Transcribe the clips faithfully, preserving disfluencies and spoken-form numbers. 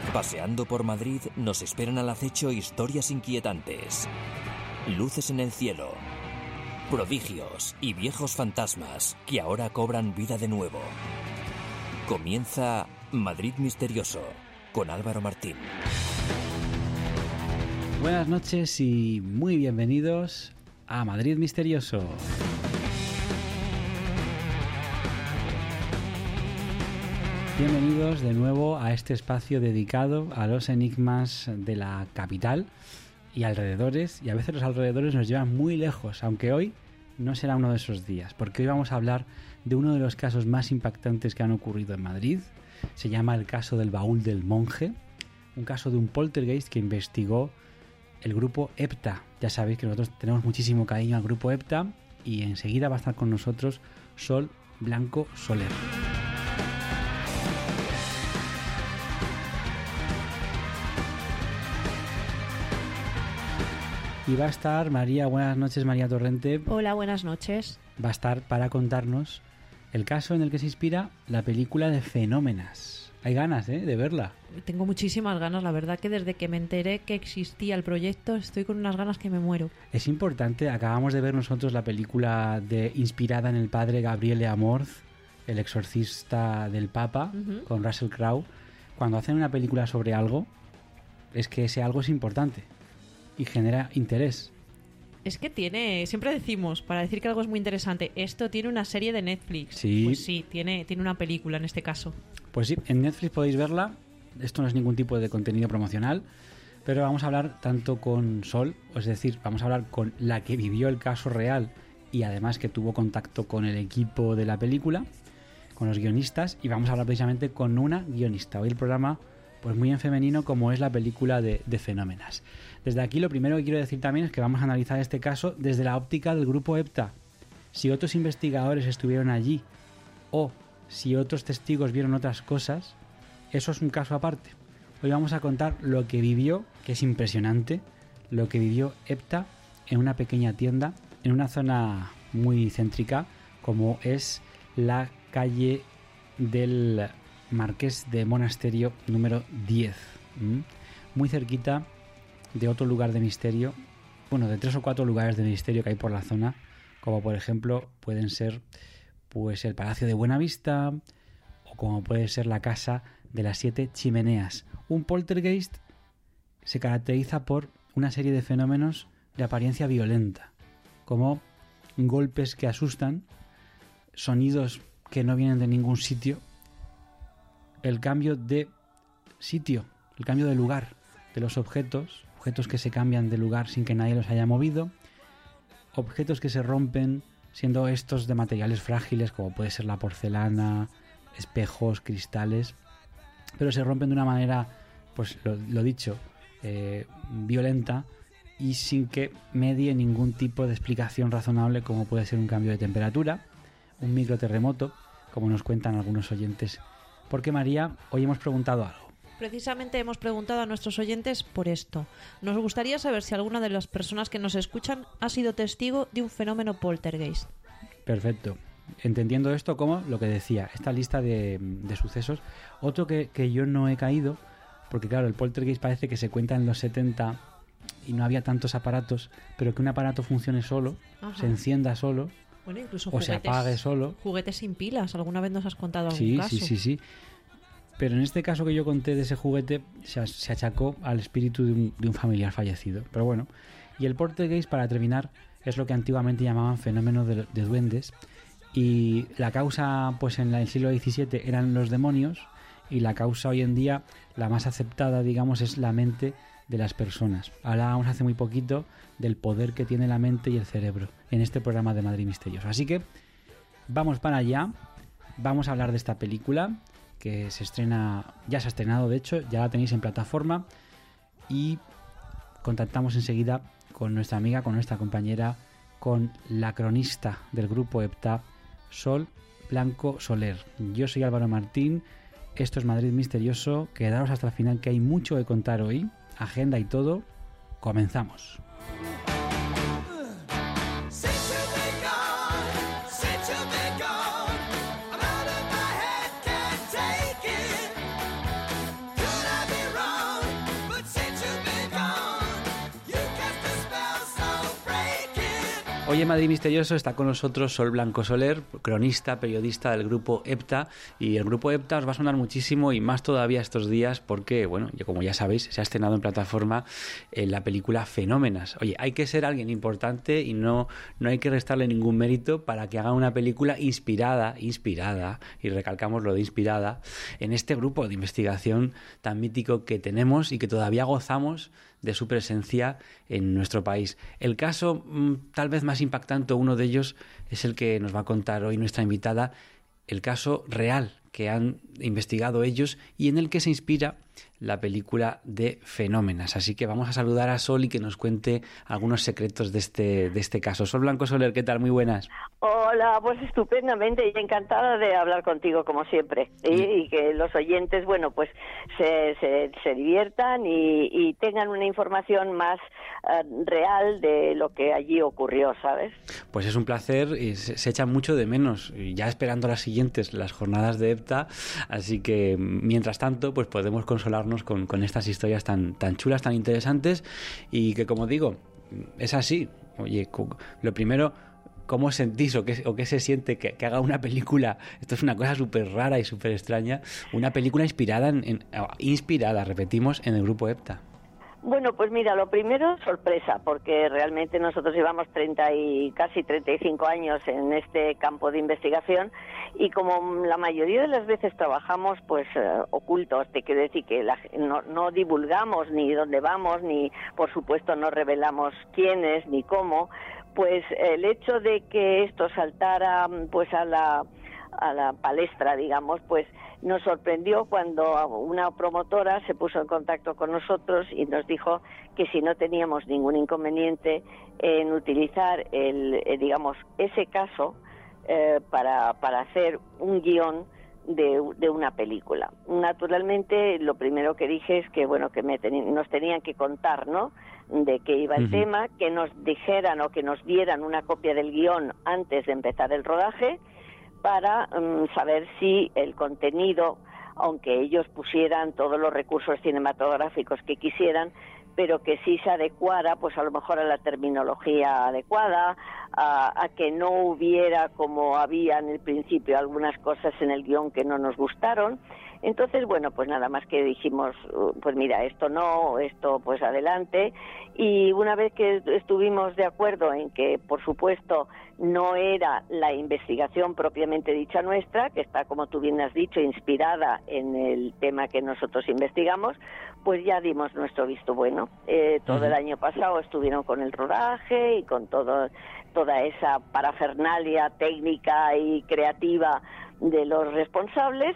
Paseando por Madrid nos esperan al acecho historias inquietantes, luces en el cielo, prodigios y viejos fantasmas que ahora cobran vida de nuevo. Comienza Madrid Misterioso con Álvaro Martín. Buenas noches y muy bienvenidos a Madrid Misterioso. Bienvenidos de nuevo a este espacio dedicado a los enigmas de la capital y alrededores, y a veces los alrededores nos llevan muy lejos, aunque hoy no será uno de esos días, porque hoy vamos a hablar de uno de los casos más impactantes que han ocurrido en Madrid. Se llama el caso del baúl del monje, un caso de un poltergeist que investigó el grupo EPTA. Ya sabéis que nosotros tenemos muchísimo cariño al grupo EPTA, y enseguida va a estar con nosotros Sol Blanco Soler. Y va a estar María, buenas noches, María Torrente. Hola, buenas noches. Va a estar para contarnos el caso en el que se inspira la película de Fenómenas. Hay ganas, ¿eh?, de verla. Tengo muchísimas ganas, la verdad que desde que me enteré que existía el proyecto estoy con unas ganas que me muero. Es importante, acabamos de ver nosotros la película de inspirada en el padre Gabriele Amorth, el exorcista del Papa, uh-huh. con Russell Crowe. Cuando hacen una película sobre algo, es que ese algo es importante y genera interés. Es que tiene, siempre decimos, para decir que algo es muy interesante, esto tiene una serie de Netflix. Sí. Pues sí, tiene, tiene una película en este caso. Pues sí, en Netflix podéis verla. Esto no es ningún tipo de contenido promocional, pero vamos a hablar tanto con Sol, es decir, vamos a hablar con la que vivió el caso real y además que tuvo contacto con el equipo de la película, con los guionistas, y vamos a hablar precisamente con una guionista. Hoy el programa, pues muy en femenino, como es la película de, de Fenómenas. Desde aquí lo primero que quiero decir también es que vamos a analizar este caso desde la óptica del grupo EPTA. Si otros investigadores estuvieron allí o si otros testigos vieron otras cosas, eso es un caso aparte. Hoy vamos a contar lo que vivió, que es impresionante, lo que vivió EPTA en una pequeña tienda, en una zona muy céntrica, como es la calle del Marqués de Monasterio número diez, ¿Mm? muy cerquita de otro lugar de misterio, bueno, de tres o cuatro lugares de misterio que hay por la zona, como por ejemplo pueden ser pues el Palacio de Buenavista o como puede ser la Casa de las Siete Chimeneas. Un poltergeist se caracteriza por una serie de fenómenos de apariencia violenta, como golpes que asustan, sonidos que no vienen de ningún sitio, el cambio de sitio, el cambio de lugar de los objetos, objetos que se cambian de lugar sin que nadie los haya movido, objetos que se rompen siendo estos de materiales frágiles como puede ser la porcelana, espejos, cristales, pero se rompen de una manera, pues lo, lo dicho, eh, violenta y sin que medie ningún tipo de explicación razonable, como puede ser un cambio de temperatura, un microterremoto, como nos cuentan algunos oyentes. Porque María, hoy hemos preguntado algo. Precisamente hemos preguntado a nuestros oyentes por esto. Nos gustaría saber si alguna de las personas que nos escuchan ha sido testigo de un fenómeno poltergeist. Perfecto. Entendiendo esto como lo que decía, esta lista de, de sucesos. Otro que, que yo no he caído, porque claro, el poltergeist parece que se cuenta en los setenta y no había tantos aparatos, pero que un aparato funcione solo, Ajá. se encienda solo, bueno, incluso o juguetes, se apague solo. Juguetes sin pilas, ¿alguna vez nos has contado algún sí, caso? Sí, sí, sí. Pero en este caso que yo conté de ese juguete se, se achacó al espíritu de un, de un familiar fallecido. Pero bueno, y el poltergeist, para terminar, es lo que antiguamente llamaban fenómeno de, de duendes. Y la causa, pues en el siglo diecisiete eran los demonios, y la causa hoy en día, la más aceptada, digamos, es la mente de las personas. Hablábamos hace muy poquito del poder que tiene la mente y el cerebro en este programa de Madrid Misterioso. Así que vamos para allá, vamos a hablar de esta película que se estrena, ya se ha estrenado de hecho, ya la tenéis en plataforma, y contactamos enseguida con nuestra amiga, con nuestra compañera, con la cronista del grupo EPTA, Sol Blanco Soler. Yo soy Álvaro Martín, esto es Madrid Misterioso, quedaros hasta el final que hay mucho que contar hoy, agenda y todo, comenzamos. Could I be wrong? Hoy en Madrid Misterioso está con nosotros Sol Blanco Soler, cronista, periodista del grupo EPTA, y el grupo EPTA os va a sonar muchísimo y más todavía estos días porque, bueno, como ya sabéis, se ha estrenado en plataforma eh, la película Fenómenas. Oye, hay que ser alguien importante y no, no hay que restarle ningún mérito para que hagan una película inspirada, inspirada, y recalcamos lo de inspirada, en este grupo de investigación tan mítico que tenemos y que todavía gozamos de su presencia en nuestro país. El caso mmm, tal vez más impactante, uno de ellos, es el que nos va a contar hoy nuestra invitada, el caso real que han investigado ellos y en el que se inspira la película de Fenómenas. Así que vamos a saludar a Sol y que nos cuente algunos secretos de este, de este caso. Sol Blanco Soler, ¿qué tal? Muy buenas. Hola, pues estupendamente y encantada de hablar contigo como siempre. Y, y que los oyentes, bueno, pues se, se, se diviertan y, y tengan una información más uh, real de lo que allí ocurrió, ¿sabes? Pues es un placer y se, se echa mucho de menos. Ya esperando las siguientes, las jornadas de EPTA. Así que, mientras tanto, pues podemos consolarnos Con, con estas historias tan, tan chulas, tan interesantes y que, como digo, es así. Oye, lo primero, ¿cómo sentís o qué, o qué se siente que, que haga una película? Esto es una cosa súper rara y súper extraña. Una película inspirada, en, en, inspirada, repetimos, en el grupo EPTA. Bueno, pues mira, lo primero, sorpresa, porque realmente nosotros llevamos treinta y casi treinta y cinco años en este campo de investigación y como la mayoría de las veces trabajamos pues uh, ocultos, te quiero decir que la, no, no divulgamos ni dónde vamos, ni por supuesto no revelamos quiénes ni cómo, pues el hecho de que esto saltara pues a la a la palestra, digamos, pues nos sorprendió cuando una promotora se puso en contacto con nosotros y nos dijo que si no teníamos ningún inconveniente en utilizar el, eh, digamos, ese caso eh, para, para hacer un guión de, de una película. Naturalmente, lo primero que dije es que, bueno, que me teni- nos tenían que contar, ¿no?, de qué iba el uh-huh. tema, que nos dijeran o que nos dieran una copia del guión antes de empezar el rodaje, para um, saber si el contenido, aunque ellos pusieran todos los recursos cinematográficos que quisieran, pero que sí se adecuara, pues a lo mejor a la terminología adecuada, a, a que no hubiera, como había en el principio, algunas cosas en el guión que no nos gustaron. Entonces, bueno, pues nada más que dijimos, pues mira, esto no, esto pues adelante. Y una vez que estuvimos de acuerdo en que, por supuesto, no era la investigación propiamente dicha nuestra, que está, como tú bien has dicho, inspirada en el tema que nosotros investigamos, pues ya dimos nuestro visto bueno. Eh, todo uh-huh. el año pasado estuvieron con el rodaje y con todo, toda esa parafernalia técnica y creativa de los responsables.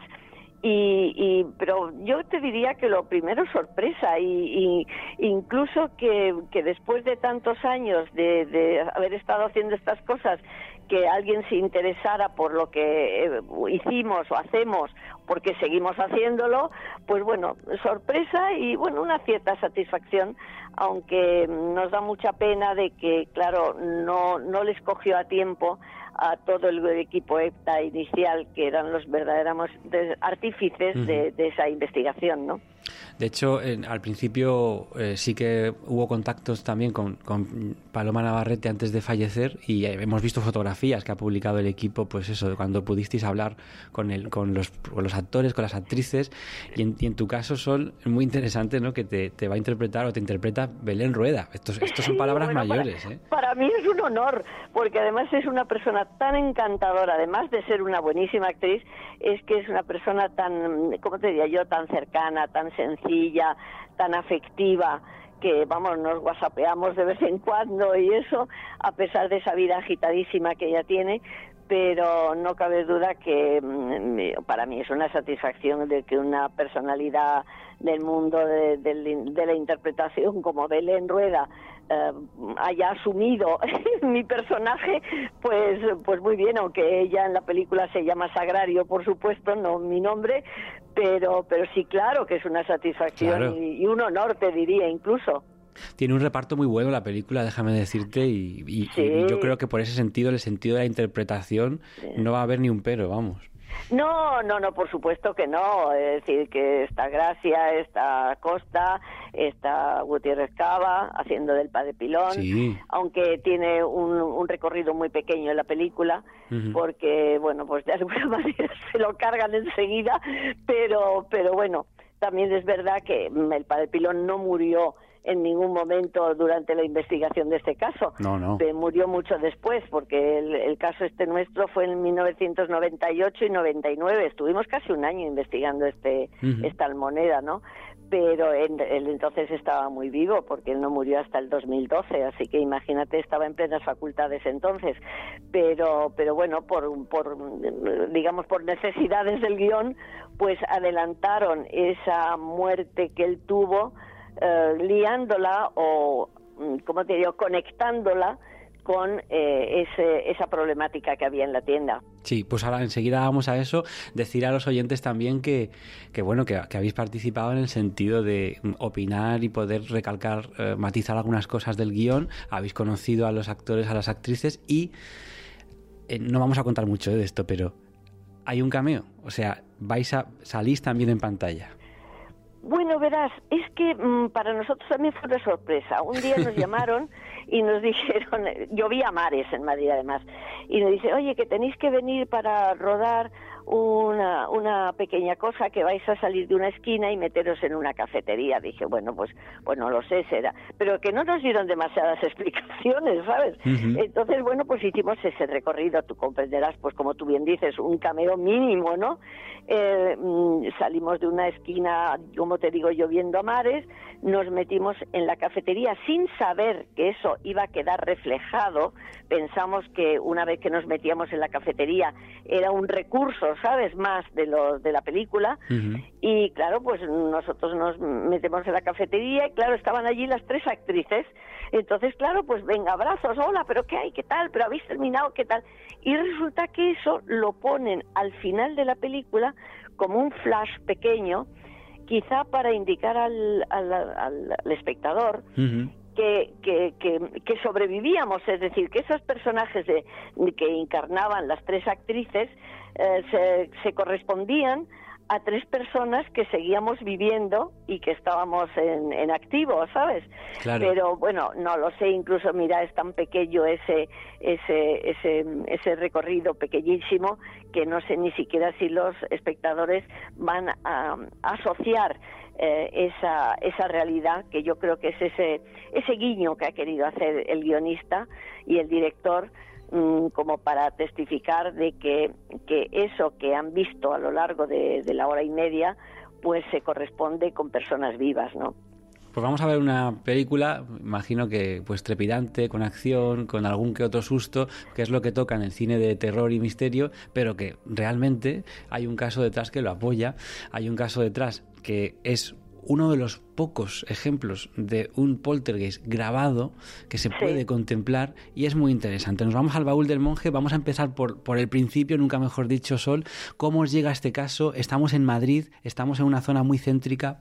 Y, y pero yo te diría que lo primero es sorpresa y, y incluso que, que después de tantos años de, de haber estado haciendo estas cosas, que alguien se interesara por lo que eh, hicimos o hacemos, porque seguimos haciéndolo, pues bueno, sorpresa y bueno, una cierta satisfacción, aunque nos da mucha pena de que, claro, no, no les cogió a tiempo a todo el equipo EPTA inicial, que eran los verdaderos artífices uh-huh. de, de esa investigación, ¿no? De hecho, en, al principio eh, sí que hubo contactos también con, con Paloma Navarrete antes de fallecer y eh, hemos visto fotografías que ha publicado el equipo, pues eso, cuando pudisteis hablar con el, con los, con los actores, con las actrices y en, y en tu caso, Sol, es muy interesante, ¿no?, que te, te va a interpretar o te interpreta Belén Rueda. Estos, estos son palabras sí, bueno, mayores, para, ¿eh? Para mí es un honor, porque además es una persona tan encantadora, además de ser una buenísima actriz, es que es una persona tan, ¿cómo te diría yo?, tan cercana, tan sencilla, tan afectiva, que vamos, nos whatsappeamos de vez en cuando y eso, a pesar de esa vida agitadísima que ella tiene, pero no cabe duda que mm, para mí es una satisfacción de que una personalidad del mundo de, de, de la interpretación como Belén Rueda eh, haya asumido mi personaje, pues pues muy bien, aunque ella en la película se llama Sagrario, por supuesto, no mi nombre, pero pero sí, claro que es una satisfacción, claro, y, y un honor, te diría, incluso. Tiene un reparto muy bueno la película, déjame decirte, y, y, sí. y yo creo que por ese sentido, el sentido de la interpretación, sí. no va a haber ni un pero, vamos. No, no, no, por supuesto que no. Es decir, que está Gracia, está Costa, está Gutiérrez Cava haciendo del Padre Pilón, sí. aunque tiene un, un recorrido muy pequeño en la película, uh-huh. porque, bueno, pues de alguna manera se lo cargan enseguida, pero, pero bueno, también es verdad que el Padre Pilón no murió en ningún momento durante la investigación de este caso. No, no. Murió mucho después, porque el, el caso este nuestro fue en mil novecientos noventa y ocho y noventa y nueve. Estuvimos casi un año investigando este uh-huh. esta almoneda, ¿no? Pero él, él entonces estaba muy vivo, porque él no murió hasta el dos mil doce, así que imagínate, estaba en plenas facultades entonces. Pero, pero bueno, por, por digamos, por necesidades del guión, pues adelantaron esa muerte que él tuvo, Uh, liándola o, como te digo, conectándola con eh, ese, esa problemática que había en la tienda. Sí, pues ahora enseguida vamos a eso. Decir a los oyentes también que, que bueno, que, que habéis participado en el sentido de opinar y poder recalcar, eh, matizar algunas cosas del guión. Habéis conocido a los actores, a las actrices y eh, no vamos a contar mucho de esto, pero hay un cameo. O sea, vais a salís también en pantalla. Bueno, verás, es que mmm, para nosotros también fue una sorpresa. Un día nos llamaron y nos dijeron, yo vi a Mares en Madrid además, y nos dice, oye, que tenéis que venir para rodar una, una pequeña cosa, que vais a salir de una esquina y meteros en una cafetería. Dije, bueno, pues, pues no lo sé, será. Pero que no nos dieron demasiadas explicaciones, ¿sabes? Uh-huh. Entonces, bueno, pues hicimos ese recorrido, tú comprenderás, pues como tú bien dices, un cameo mínimo, ¿no? Eh, salimos de una esquina, como te digo yo, viendo a Mares, nos metimos en la cafetería sin saber que eso iba a quedar reflejado. Pensamos que una vez que nos metíamos en la cafetería era un recurso, ¿sabes?, más de lo de la película. Uh-huh. Y claro, pues nosotros nos metemos en la cafetería y claro, estaban allí las tres actrices. Entonces, claro, pues venga, abrazos, hola, pero ¿qué hay? ¿Qué tal? ¿Pero habéis terminado? ¿Qué tal? Y resulta que eso lo ponen al final de la película como un flash pequeño, quizá para indicar al, al, al, al espectador uh-huh. que, que, que, que sobrevivíamos, es decir, que esos personajes de, que encarnaban las tres actrices eh, se, se correspondían a tres personas que seguíamos viviendo y que estábamos en, en activo, ¿sabes? Claro. Pero bueno, no lo sé, incluso mira, es tan pequeño ese ese ese ese recorrido pequeñísimo que no sé ni siquiera si los espectadores van a, a asociar eh, esa esa realidad, que yo creo que es ese ese guiño que ha querido hacer el guionista y el director, como para testificar de que, que eso que han visto a lo largo de, de la hora y media pues se corresponde con personas vivas, ¿no? Pues vamos a ver una película, imagino que pues trepidante, con acción, con algún que otro susto, que es lo que toca en el cine de terror y misterio, pero que realmente hay un caso detrás que lo apoya, hay un caso detrás que es uno de los pocos ejemplos de un poltergeist grabado que se puede sí. contemplar, y es muy interesante. Nos vamos al baúl del monje, vamos a empezar por, por el principio, nunca mejor dicho, Sol. ¿Cómo os llega este caso? Estamos en Madrid, estamos en una zona muy céntrica.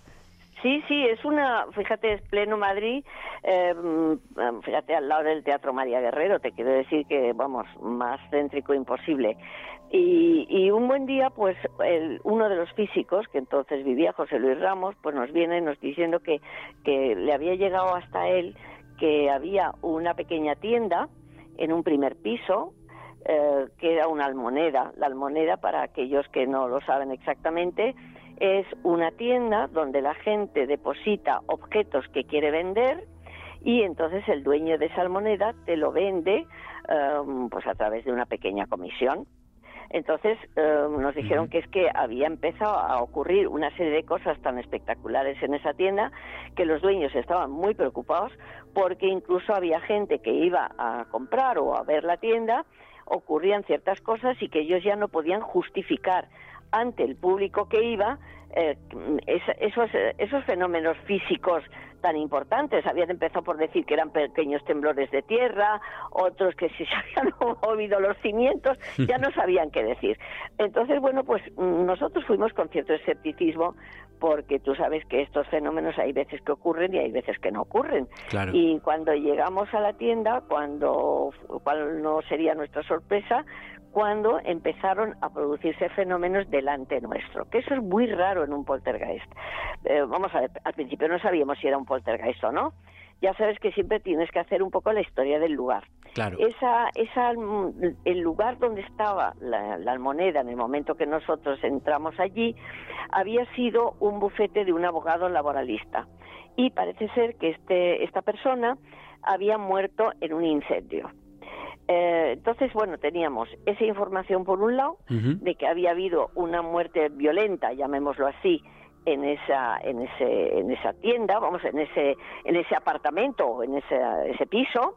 Sí, sí, es una, fíjate, es pleno Madrid, eh, fíjate, al lado del Teatro María Guerrero, te quiero decir que, vamos, más céntrico imposible. Y, y un buen día, pues, el, uno de los físicos, que entonces vivía, José Luis Ramos, pues nos viene nos diciendo que, que le había llegado hasta él que había una pequeña tienda en un primer piso, eh, que era una almoneda. La almoneda, para aquellos que no lo saben exactamente, es una tienda donde la gente deposita objetos que quiere vender y entonces el dueño de esa almoneda te lo vende um, pues a través de una pequeña comisión. Entonces eh, nos dijeron que es que había empezado a ocurrir una serie de cosas tan espectaculares en esa tienda que los dueños estaban muy preocupados, porque incluso había gente que iba a comprar o a ver la tienda, ocurrían ciertas cosas y que ellos ya no podían justificar ante el público que iba eh, es, esos, esos fenómenos físicos tan importantes. Habían empezado por decir que eran pequeños temblores de tierra, otros que si se habían movido los cimientos, ya no sabían qué decir. Entonces, bueno, pues nosotros fuimos con cierto escepticismo, porque tú sabes que estos fenómenos hay veces que ocurren y hay veces que no ocurren. Claro. Y cuando llegamos a la tienda, cuando cuál no sería nuestra sorpresa, cuando empezaron a producirse fenómenos delante nuestro, que eso es muy raro en un poltergeist. Eh, vamos a ver, al principio no sabíamos si era un poltergeist o no. Ya sabes que siempre tienes que hacer un poco la historia del lugar. Claro. Esa, esa, el lugar donde estaba la, la almoneda en el momento que nosotros entramos allí había sido un bufete de un abogado laboralista, y parece ser que este, esta persona había muerto en un incendio. Eh, entonces, bueno, teníamos esa información por un lado, uh-huh. de que había habido una muerte violenta, llamémoslo así, en esa en ese en esa tienda, vamos, en ese en ese apartamento, en ese ese piso,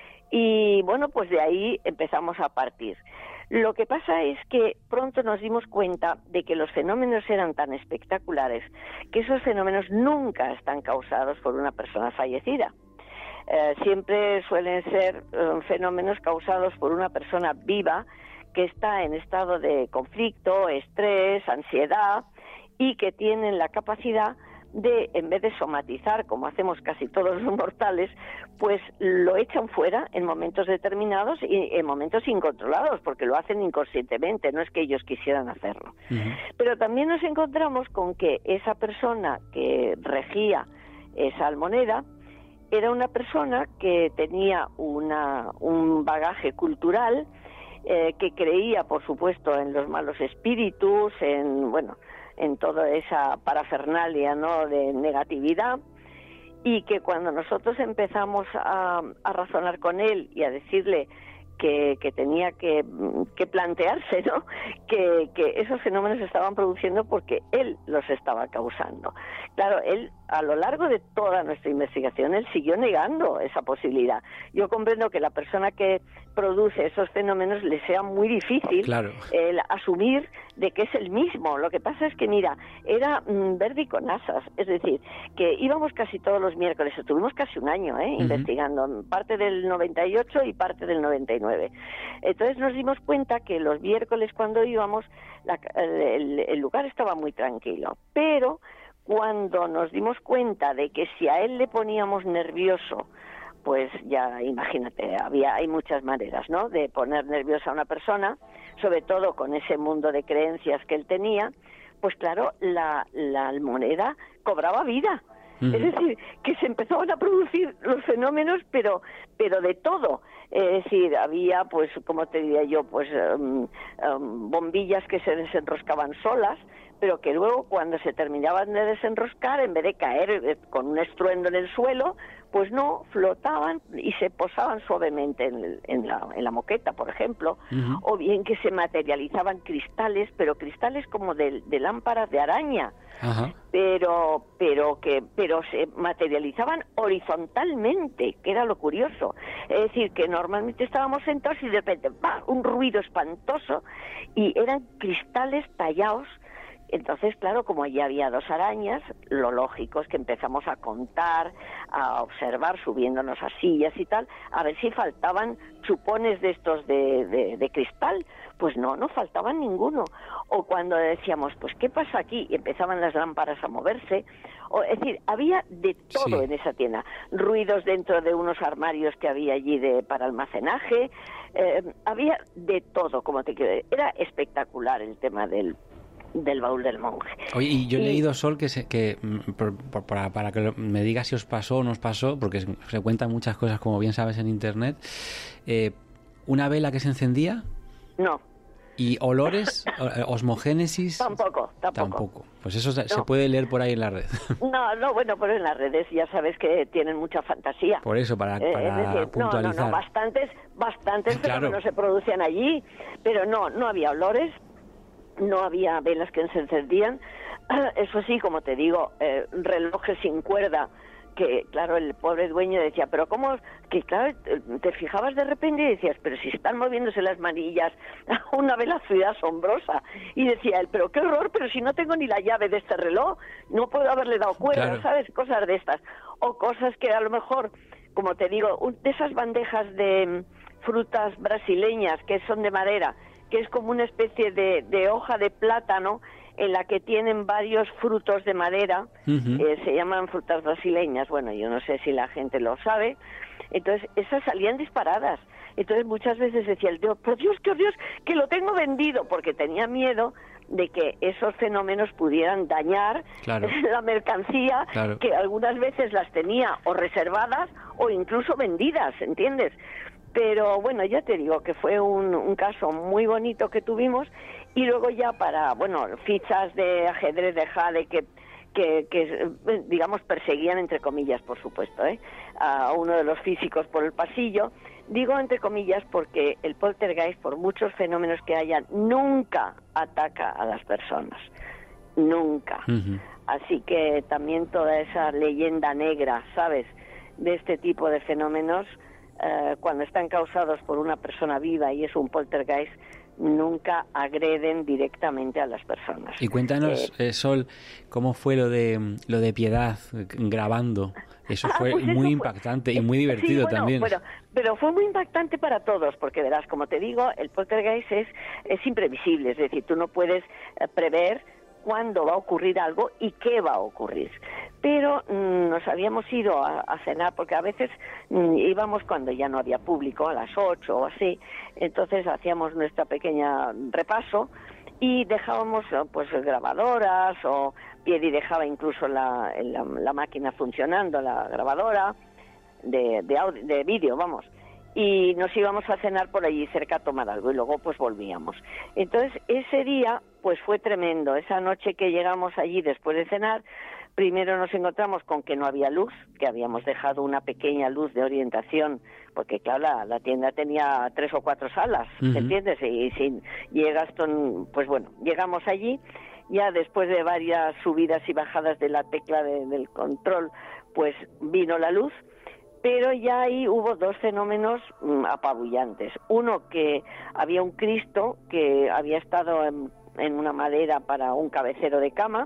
y bueno, pues de ahí empezamos a partir. Lo que pasa es que pronto nos dimos cuenta de que los fenómenos eran tan espectaculares que esos fenómenos nunca están causados por una persona fallecida. Eh, siempre suelen ser eh, fenómenos causados por una persona viva que está en estado de conflicto, estrés, ansiedad, y que tienen la capacidad de, en vez de somatizar, como hacemos casi todos los mortales, pues lo echan fuera en momentos determinados y en momentos incontrolados, porque lo hacen inconscientemente, no es que ellos quisieran hacerlo. Uh-huh. Pero también nos encontramos con que esa persona que regía esa almoneda era una persona que tenía una, un bagaje cultural, eh, que creía, por supuesto, en los malos espíritus, en, bueno, en toda esa parafernalia, ¿no?, de negatividad, y que cuando nosotros empezamos a, a razonar con él y a decirle que, que tenía que, que plantearse, ¿no?, que, que esos fenómenos se estaban produciendo porque él los estaba causando. Claro, él, a lo largo de toda nuestra investigación, él siguió negando esa posibilidad. Yo comprendo que la persona que produce esos fenómenos le sea muy difícil, claro, el asumir de que es el mismo. Lo que pasa es que, mira, era mmm, verde y con asas, es decir, que íbamos casi todos los miércoles, estuvimos casi un año ¿eh? uh-huh. investigando, parte del noventa y ocho y parte del noventa y nueve. Entonces nos dimos cuenta que los miércoles cuando íbamos, la, el, el lugar estaba muy tranquilo, pero cuando nos dimos cuenta de que si a él le poníamos nervioso, pues ya imagínate, había hay muchas maneras, ¿no?, de poner nerviosa a una persona, sobre todo con ese mundo de creencias que él tenía, pues claro, la, la almoneda cobraba vida. Uh-huh. Es decir, que se empezaban a producir los fenómenos, pero pero de todo. Es decir, había, pues, como te diría yo, pues um, um, bombillas que se desenroscaban solas, pero que luego cuando se terminaban de desenroscar, en vez de caer eh, con un estruendo en el suelo, pues no, flotaban y se posaban suavemente en, el, en, la, en la moqueta, por ejemplo, uh-huh. o bien que se materializaban cristales, pero cristales como de, de lámparas de araña, uh-huh. pero pero que pero se materializaban horizontalmente, que era lo curioso. Es decir, que normalmente estábamos sentados y de repente ¡bah!, un ruido espantoso, y eran cristales tallados. Entonces, claro, como allí había dos arañas, lo lógico es que empezamos a contar, a observar, subiéndonos a sillas y tal, a ver si faltaban chupones de estos de, de, de cristal. Pues no, no faltaban ninguno. O cuando decíamos, pues, ¿qué pasa aquí? Y empezaban las lámparas a moverse. O, es decir, había de todo sí. en esa tienda. Ruidos dentro de unos armarios que había allí de para almacenaje. Eh, había de todo, como te quiero decir. Era espectacular el tema del del baúl del monje. Oye, y yo he y... leído, Sol, que, se, que por, por, para, para que me digas si os pasó o no os pasó, porque se cuentan muchas cosas, como bien sabes, en internet, eh, una vela que se encendía. No. ¿Y olores? ¿Osmogénesis? Tampoco, tampoco. Tampoco. Pues eso no. se puede leer por ahí en la red. No, no, bueno, pero en las redes ya sabes que tienen mucha fantasía. Por eso, para, eh, para es decir, puntualizar. No, no, no, bastantes, bastantes claro. fenómenos se producían allí, pero no, no había olores, no había velas que se encendían. Eso sí, como te digo, eh, relojes sin cuerda que claro, el pobre dueño decía, pero cómo, que claro, te fijabas de repente y decías, pero si están moviéndose las manillas a una velocidad asombrosa, y decía él, pero qué horror, pero si no tengo ni la llave de este reloj, no puedo haberle dado cuerda, Claro. ¿sabes? Cosas de estas, o cosas que a lo mejor, como te digo, un- de esas bandejas de mm, frutas brasileñas que son de madera, que es como una especie de, de hoja de plátano en la que tienen varios frutos de madera, Ujú. eh, se llaman frutas brasileñas, bueno, yo no sé si la gente lo sabe, entonces esas salían disparadas, entonces muchas veces decía el tío, por Dios, que Dios, que lo tengo vendido, porque tenía miedo de que esos fenómenos pudieran dañar Claro. la mercancía, Claro. que algunas veces las tenía o reservadas o incluso vendidas, ¿entiendes? Pero bueno, ya te digo que fue un, un caso muy bonito que tuvimos, y luego ya para, bueno, fichas de ajedrez de jade que, que, que eh, digamos, perseguían, entre comillas, por supuesto, ¿eh? a uno de los físicos por el pasillo. Digo entre comillas porque el poltergeist, por muchos fenómenos que haya, nunca ataca a las personas. Nunca. Ujú. Así que también toda esa leyenda negra, ¿sabes?, de este tipo de fenómenos, eh, cuando están causados por una persona viva y es un poltergeist, nunca agreden directamente a las personas. Y cuéntanos, Eh, eh, Sol, ¿cómo fue lo de lo de Piedad eh, grabando? Eso Ah, fue pues eso muy fue- impactante y muy Sí, divertido bueno, también. Pero, pero fue muy impactante para todos, porque verás, como te digo, el poltergeist es, es imprevisible, es decir, tú no puedes eh, prever cuándo va a ocurrir algo y qué va a ocurrir. Pero mm, nos habíamos ido a, a cenar, porque a veces mm, íbamos cuando ya no había público, a las ocho o así, entonces hacíamos nuestra pequeña repaso y dejábamos eh, pues grabadoras, o Piedi dejaba incluso la, la, la máquina funcionando, la grabadora de, de, audio, de vídeo, vamos, y nos íbamos a cenar por allí cerca a tomar algo y luego pues volvíamos. Entonces ese día pues fue tremendo. Esa noche que llegamos allí después de cenar, primero nos encontramos con que no había luz, que habíamos dejado una pequeña luz de orientación, porque claro, la, la tienda tenía tres o cuatro salas, Ujú. ¿entiendes? Y si llegas, con, pues bueno, llegamos allí, ya después de varias subidas y bajadas de la tecla de, del control, pues vino la luz, pero ya ahí hubo dos fenómenos mm, apabullantes. Uno, que había un Cristo que había estado en, en una madera para un cabecero de cama,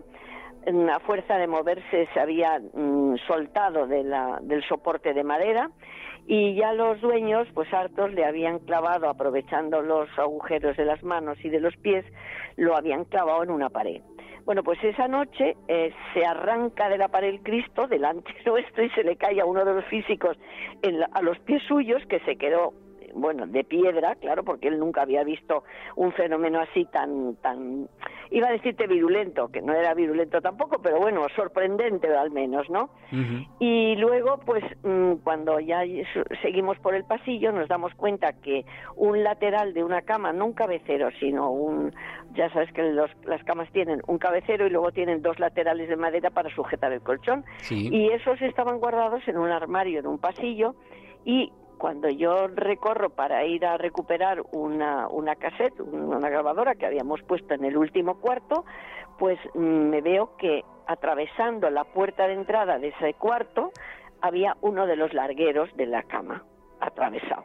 a fuerza de moverse se había mm, soltado de la, del soporte de madera, y ya los dueños, pues hartos, le habían clavado, aprovechando los agujeros de las manos y de los pies, lo habían clavado en una pared. Bueno, pues esa noche eh, se arranca de la pared el Cristo delante nuestro y se le cae a uno de los físicos en la, a los pies suyos, que se quedó, bueno, de piedra, claro, porque él nunca había visto un fenómeno así tan, tan, iba a decirte virulento, que no era virulento tampoco, pero bueno, sorprendente al menos, ¿no? Ujú. Y luego, pues, mmm, cuando ya seguimos por el pasillo, nos damos cuenta que un lateral de una cama, no un cabecero, sino un, ya sabes que los, las camas tienen un cabecero y luego tienen dos laterales de madera para sujetar el colchón, Sí. y esos estaban guardados en un armario, en un pasillo, y cuando yo recorro para ir a recuperar una, una cassette, una grabadora que habíamos puesto en el último cuarto, pues mm, me veo que atravesando la puerta de entrada de ese cuarto había uno de los largueros de la cama atravesado.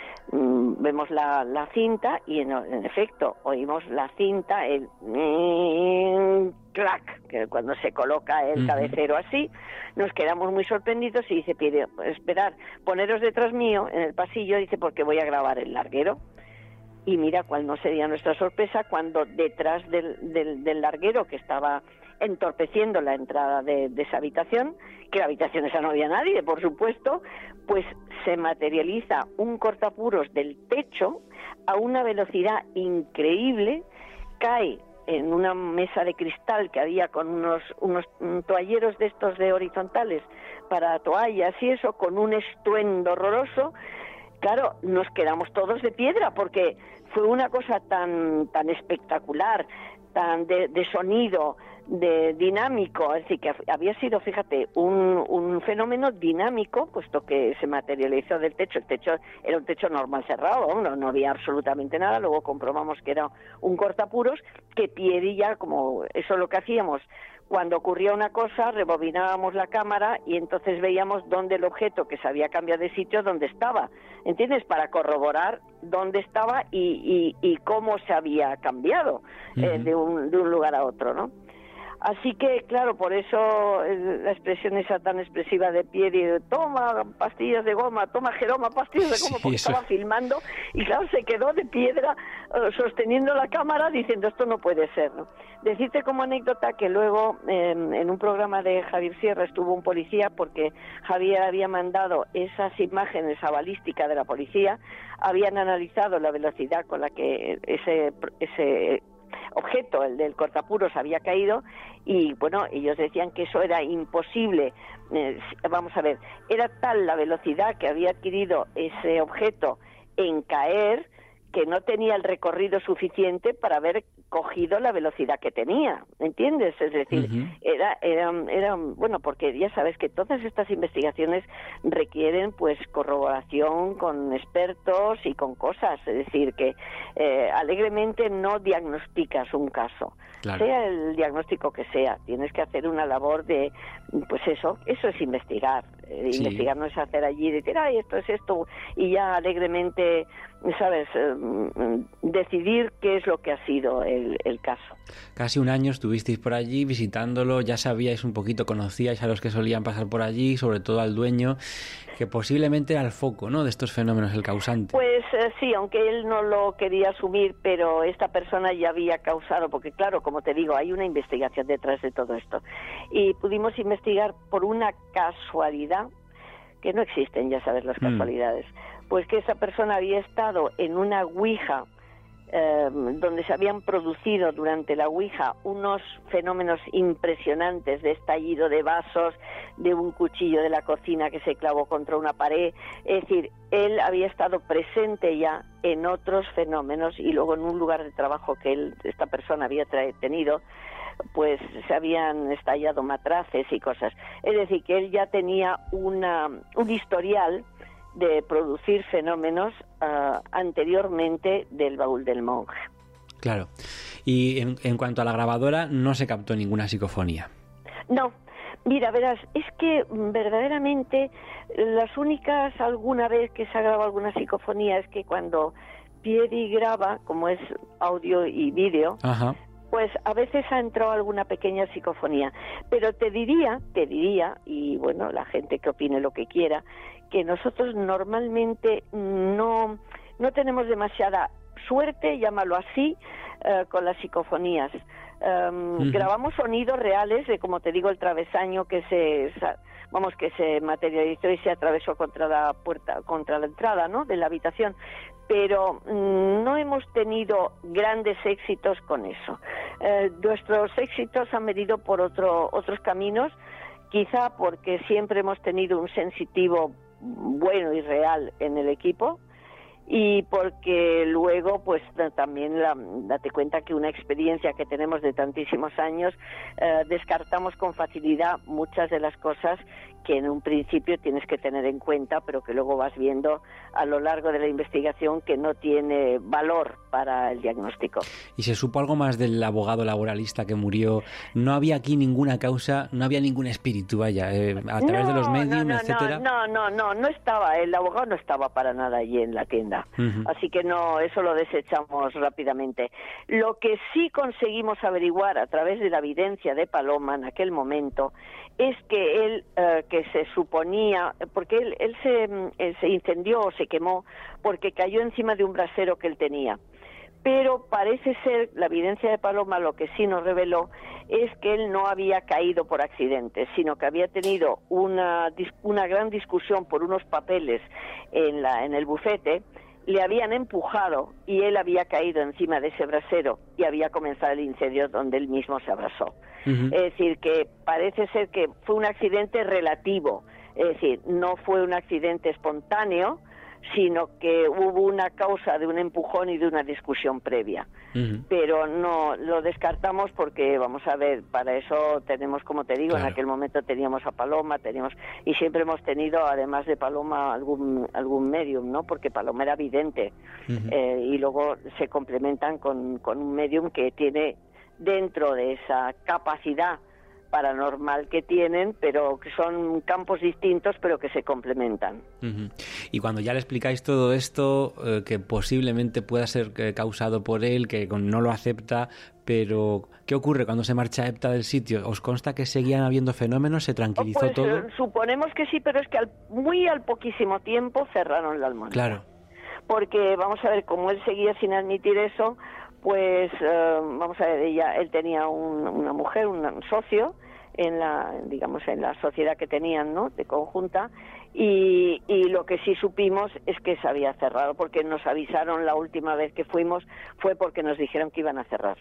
Mm, vemos la, la cinta y en, en efecto oímos la cinta, el mm, clac, que cuando se coloca el Ujú. cabecero así, nos quedamos muy sorprendidos y dice, pide, esperar, poneros detrás mío en el pasillo, dice, porque voy a grabar el larguero. Y mira cuál no sería nuestra sorpresa cuando detrás del, del, del larguero, que estaba entorpeciendo la entrada de, de esa habitación, que la habitación esa no había nadie, por supuesto, pues se materializa un cortapuros del techo a una velocidad increíble, cae en una mesa de cristal que había con unos, unos toalleros de estos de horizontales para toallas y eso, con un estruendo horroroso. Claro, nos quedamos todos de piedra porque fue una cosa tan tan espectacular, tan de, de sonido, de dinámico, es decir, que había sido, fíjate, un, un fenómeno dinámico, puesto que se materializó del techo. El techo era un techo normal cerrado, no, no había absolutamente nada. Luego comprobamos que era un cortapuros, que Pieri ya, como eso es lo que hacíamos, cuando ocurría una cosa, rebobinábamos la cámara y entonces veíamos dónde el objeto que se había cambiado de sitio, dónde estaba, ¿entiendes? Para corroborar dónde estaba y, y, y cómo se había cambiado uh-huh. eh, de, un, de un lugar a otro, ¿no? Así que, claro, por eso eh, la expresión esa tan expresiva de Pieri, toma pastillas de goma, toma Jeroma, pastillas de goma, porque sí, estaba filmando y, claro, se quedó de piedra eh, sosteniendo la cámara diciendo esto no puede ser, ¿no? Decirte como anécdota que luego eh, en un programa de Javier Sierra estuvo un policía, porque Javier había mandado esas imágenes a balística de la policía, habían analizado la velocidad con la que ese... ese objeto, el del cortapuros, había caído, y bueno, ellos decían que eso era imposible. Eh, vamos a ver, era tal la velocidad que había adquirido ese objeto en caer, que no tenía el recorrido suficiente para haber cogido la velocidad que tenía, ¿entiendes? Es decir, uh-huh. era, era, era, bueno, porque ya sabes que todas estas investigaciones requieren pues corroboración con expertos y con cosas, es decir, que eh, alegremente no diagnosticas un caso, claro. Sea el diagnóstico que sea, tienes que hacer una labor de, pues eso, eso es investigar, eh, sí. Investigar no es hacer allí y decir, ay, esto es esto, y ya alegremente, ¿sabes?, eh, decidir qué es lo que ha sido el, el caso. Casi un año estuvisteis por allí visitándolo, ya sabíais un poquito, conocíais a los que solían pasar por allí, sobre todo al dueño, que posiblemente era el foco, ¿no?, de estos fenómenos, el causante. Pues eh, sí, aunque él no lo quería asumir, pero esta persona ya había causado, porque claro, como te digo, hay una investigación detrás de todo esto. Y pudimos investigar por una casualidad, que no existen, ya sabes, las casualidades, mm. pues que esa persona había estado en una ouija, eh, donde se habían producido durante la ouija unos fenómenos impresionantes de estallido de vasos, de un cuchillo de la cocina que se clavó contra una pared. Es decir, él había estado presente ya en otros fenómenos, y luego en un lugar de trabajo que él, esta persona había tra- tenido, pues se habían estallado matraces y cosas. Es decir, que él ya tenía una, un historial de producir fenómenos uh, anteriormente del baúl del monje. Claro. Y en, en cuanto a la grabadora, no se captó ninguna psicofonía. No. Mira, verás, es que verdaderamente las únicas alguna vez que se ha grabado alguna psicofonía es que cuando Pieri graba, como es audio y vídeo, Ajá. pues a veces ha entrado alguna pequeña psicofonía. Pero te diría, te diría, y bueno, la gente que opine lo que quiera, que nosotros normalmente no, no tenemos demasiada suerte, llámalo así, uh, con las psicofonías. Um, uh-huh. Grabamos sonidos reales de, como te digo, el travesaño que se, vamos, que se materializó y se atravesó contra la puerta, contra la entrada, ¿no?, de la habitación, pero mm, no hemos tenido grandes éxitos con eso. Eh, nuestros éxitos han venido por otro, otros caminos, quizá porque siempre hemos tenido un sensitivo bueno y real en el equipo, y porque luego pues también la, date cuenta que una experiencia que tenemos de tantísimos años, eh, descartamos con facilidad muchas de las cosas que en un principio tienes que tener en cuenta, pero que luego vas viendo a lo largo de la investigación que no tiene valor para el diagnóstico. ¿Y se supo algo más del abogado laboralista que murió? No había aquí ninguna causa, no había ningún espíritu, vaya, eh, a través no, de los medios, no, no, etcétera. No, no, no, no estaba, el abogado no estaba para nada allí en la tienda, uh-huh. Así que no, eso lo desechamos rápidamente. Lo que sí conseguimos averiguar a través de la evidencia de Paloma en aquel momento es que él, eh, que se suponía, porque él, él, se, él se incendió o se quemó porque cayó encima de un brasero que él tenía. Pero parece ser, la evidencia de Paloma lo que sí nos reveló es que él no había caído por accidente, sino que había tenido una, una gran discusión por unos papeles en, la, en el bufete, le habían empujado y él había caído encima de ese brasero y había comenzado el incendio donde él mismo se abrazó. Uh-huh. Es decir, que parece ser que fue un accidente relativo, es decir, no fue un accidente espontáneo, sino que hubo una causa de un empujón y de una discusión previa. Uh-huh. Pero no lo descartamos porque, vamos a ver, para eso tenemos, como te digo, claro. En aquel momento teníamos a Paloma, teníamos y siempre hemos tenido, además de Paloma, algún algún medium, ¿no? Porque Paloma era vidente. Uh-huh. eh, y luego se complementan con, con un medium que tiene dentro de esa capacidad paranormal que tienen, pero que son campos distintos, pero que se complementan. Uh-huh. Y cuando ya le explicáis todo esto, eh, que posiblemente pueda ser eh, causado por él, que no lo acepta, pero ¿qué ocurre cuando se marcha Epta del sitio? ¿Os consta que seguían habiendo fenómenos? ¿Se tranquilizó pues, todo? Eh, suponemos que sí, pero es que al, muy al poquísimo tiempo cerraron la almohadilla. Claro. Porque, vamos a ver, como él seguía sin admitir eso, pues, eh, vamos a ver, ella, él tenía un, una mujer, un, un socio, en la, digamos, en la sociedad que tenían, ¿no?, de conjunta, y, y lo que sí supimos es que se había cerrado, porque nos avisaron la última vez que fuimos, fue porque nos dijeron que iban a cerrar.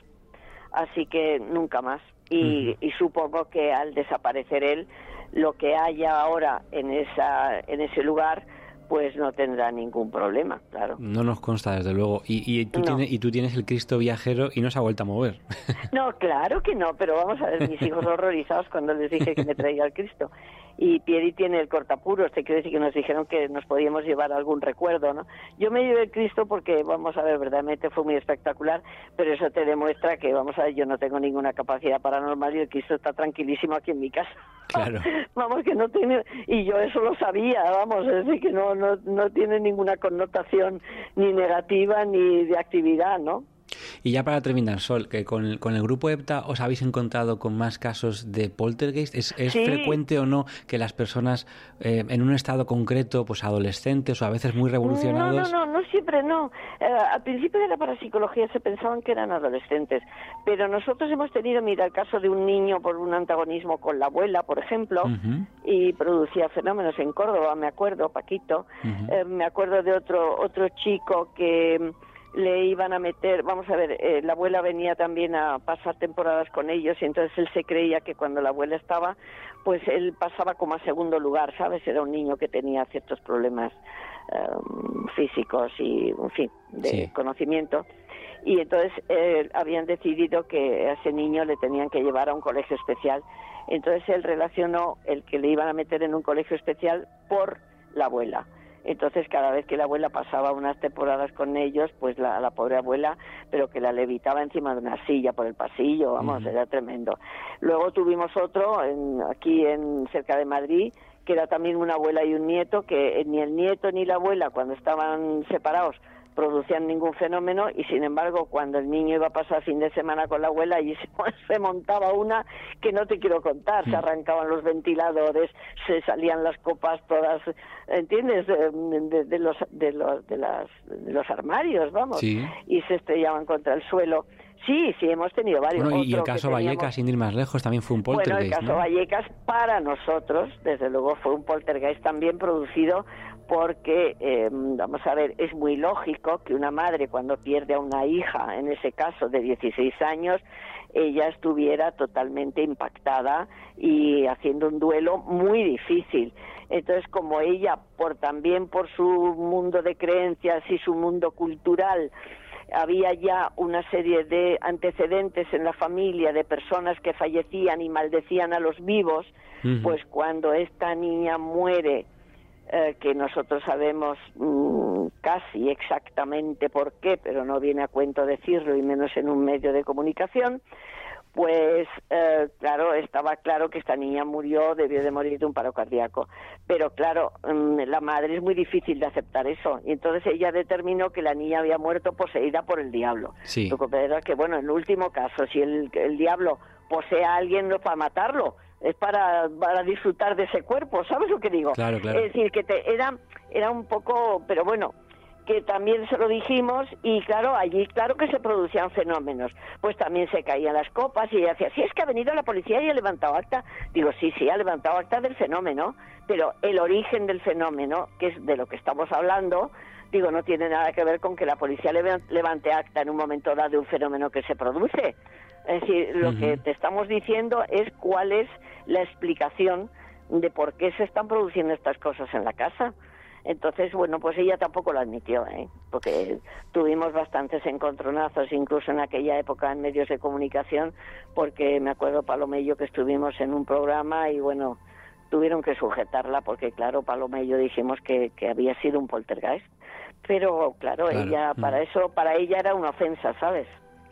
Así que nunca más. Y, uh-huh. y supongo que al desaparecer él, lo que haya ahora en esa, en ese lugar, pues no tendrá ningún problema, claro. No nos consta, desde luego. Y, y, tú, no. tienes, y tú tienes el Cristo viajero y no se ha vuelto a mover. No, claro que no, pero vamos a ver, mis hijos horrorizados cuando les dije que me traía el Cristo. Y Pieri tiene el cortapuros, te quiero decir que nos dijeron que nos podíamos llevar algún recuerdo, ¿no? Yo me llevé el Cristo porque, vamos a ver, verdaderamente fue muy espectacular, pero eso te demuestra que, vamos a ver, yo no tengo ninguna capacidad paranormal y el Cristo está tranquilísimo aquí en mi casa. Claro. Vamos, que no tiene, y yo eso lo sabía, vamos, es decir, que no, no, no tiene ninguna connotación ni negativa ni de actividad, ¿no? Y ya para terminar, Sol, que con el, con el grupo Epta os habéis encontrado con más casos de poltergeist. ¿Es, es sí. frecuente o no que las personas eh, en un estado concreto, pues adolescentes o a veces muy revolucionados? No, no, no, no siempre no. Eh, al principio de la parapsicología se pensaban que eran adolescentes, pero nosotros hemos tenido, mira, el caso de un niño por un antagonismo con la abuela, por ejemplo, uh-huh. y producía fenómenos en Córdoba, me acuerdo, Paquito. Uh-huh. Eh, me acuerdo de otro otro chico que le iban a meter, vamos a ver, eh, la abuela venía también a pasar temporadas con ellos y entonces él se creía que cuando la abuela estaba, pues él pasaba como a segundo lugar, ¿sabes? Era un niño que tenía ciertos problemas um, físicos y, en fin, de sí. conocimiento. Y entonces eh, habían decidido que a ese niño le tenían que llevar a un colegio especial. Entonces él relacionó el que le iban a meter en un colegio especial por la abuela. Entonces cada vez que la abuela pasaba unas temporadas con ellos, pues la, la pobre abuela, pero que la levitaba encima de una silla por el pasillo, vamos, uh-huh. era tremendo. Luego tuvimos otro en, aquí en cerca de Madrid, que era también una abuela y un nieto, que ni el nieto ni la abuela cuando estaban separados producían ningún fenómeno y sin embargo cuando el niño iba a pasar fin de semana con la abuela y se, se montaba una que no te quiero contar, se arrancaban los ventiladores, se salían las copas todas, ¿entiendes? De, de, de los de los de las de los armarios, vamos, sí. y se estrellaban contra el suelo. Sí, sí, hemos tenido varios. Bueno, y Otro el caso teníamos... Vallecas, sin ir más lejos, también fue un poltergeist, Bueno, el caso ¿no? Vallecas para nosotros, desde luego, fue un poltergeist también producido porque, eh, vamos a ver, es muy lógico que una madre cuando pierde a una hija, en ese caso de dieciséis años, ella estuviera totalmente impactada y haciendo un duelo muy difícil. Entonces, como ella, por también por su mundo de creencias y su mundo cultural, había ya una serie de antecedentes en la familia de personas que fallecían y maldecían a los vivos, uh-huh. pues cuando esta niña muere, eh, que nosotros sabemos mmm, casi exactamente por qué, pero no viene a cuento decirlo y menos en un medio de comunicación, pues eh, claro, estaba claro que esta niña murió, debió de morir de un paro cardíaco, pero claro, mmm, la madre es muy difícil de aceptar eso, y entonces ella determinó que la niña había muerto poseída por el diablo. Sí. Lo que es que, bueno, en el último caso, si el, el diablo posee a alguien, no es para matarlo, es para, para disfrutar de ese cuerpo, ¿sabes lo que digo? Claro, claro. Es decir, que te, era, era un poco, pero bueno, que también se lo dijimos y claro, allí claro que se producían fenómenos, pues también se caían las copas y ella decía, sí, es que ha venido la policía y ha levantado acta. Digo, sí, sí, ha levantado acta del fenómeno, pero el origen del fenómeno, que es de lo que estamos hablando, digo, no tiene nada que ver con que la policía levante acta en un momento dado de un fenómeno que se produce. Es decir, lo uh-huh. que te estamos diciendo es cuál es la explicación de por qué se están produciendo estas cosas en la casa. Entonces, bueno, pues ella tampoco lo admitió, ¿eh? Porque tuvimos bastantes encontronazos, incluso en aquella época en medios de comunicación, porque me acuerdo, Paloma y yo, que estuvimos en un programa y, bueno, tuvieron que sujetarla porque, claro, Paloma y yo dijimos que, que había sido un poltergeist. Pero, claro, Claro. ella, para eso, para ella era una ofensa, ¿sabes?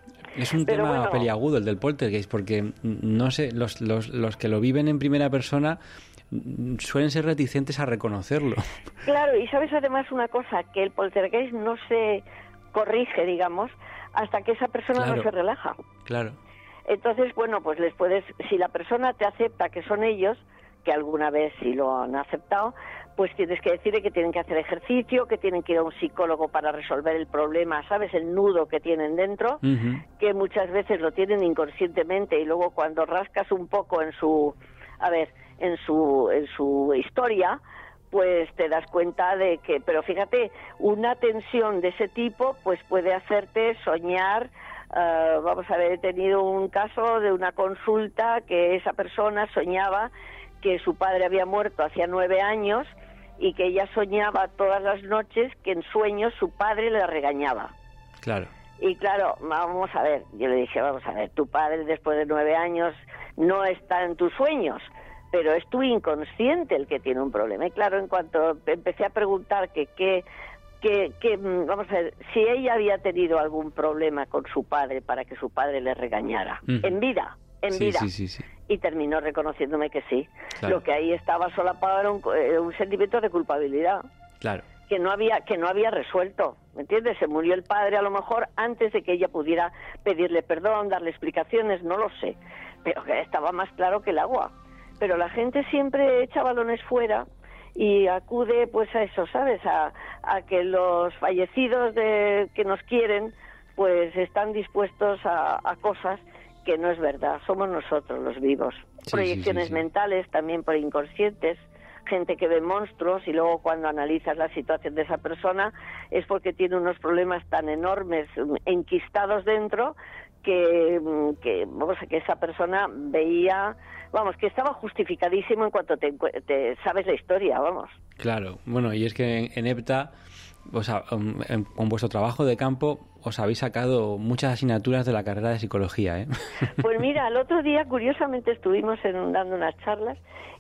Es un Pero tema bueno. peliagudo el del poltergeist, porque no sé, los, los, los que lo viven en primera persona mm, suelen ser reticentes a reconocerlo. Claro, y sabes además una cosa, que el poltergeist no se corrige, digamos, hasta que esa persona Claro. no se relaja. Claro. Entonces, bueno, pues les puedes, si la persona te acepta que son ellos, que alguna vez sí lo han aceptado, pues tienes que decirle que tienen que hacer ejercicio, que tienen que ir a un psicólogo para resolver el problema, ¿sabes? El nudo que tienen dentro, Ujú. que muchas veces lo tienen inconscientemente y luego cuando rascas un poco en su, a ver, en su, en su historia, pues te das cuenta de que, pero fíjate, una tensión de ese tipo pues puede hacerte soñar. Uh, vamos a ver, he tenido un caso de una consulta que esa persona soñaba que su padre había muerto hacía nueve años y que ella soñaba todas las noches que en sueños su padre le regañaba. Claro. Y claro, vamos a ver, yo le dije, vamos a ver, tu padre después de nueve años no está en tus sueños, pero es tu inconsciente el que tiene un problema. Y claro, en cuanto empecé a preguntar que qué, que, que, vamos a ver, si ella había tenido algún problema con su padre para que su padre le regañara, Uh-huh. en vida, en Sí, vida. sí, sí, sí. Y terminó reconociéndome que sí. Claro. Lo que ahí estaba solapado era un, eh, un sentimiento de culpabilidad Claro. que no había que no había resuelto, ¿me entiendes? Se murió el padre a lo mejor antes de que ella pudiera pedirle perdón, darle explicaciones, no lo sé, pero que estaba más claro que el agua. Pero la gente siempre echa balones fuera y acude pues a eso, ¿sabes? A, a que los fallecidos de, que nos quieren pues están dispuestos a, a cosas que no es verdad, somos nosotros los vivos. Sí, Proyecciones sí, sí, sí. mentales también por inconscientes, gente que ve monstruos y luego cuando analizas la situación de esa persona es porque tiene unos problemas tan enormes enquistados dentro que, que vamos que esa persona veía, vamos, que estaba justificadísimo en cuanto te, te sabes la historia, vamos. Claro. Bueno, y es que en, en EPTA, o sea, um, en- con vuestro trabajo de campo, os habéis sacado muchas asignaturas de la carrera de psicología, ¿eh? Pues mira, el otro día curiosamente estuvimos en, dando unas charlas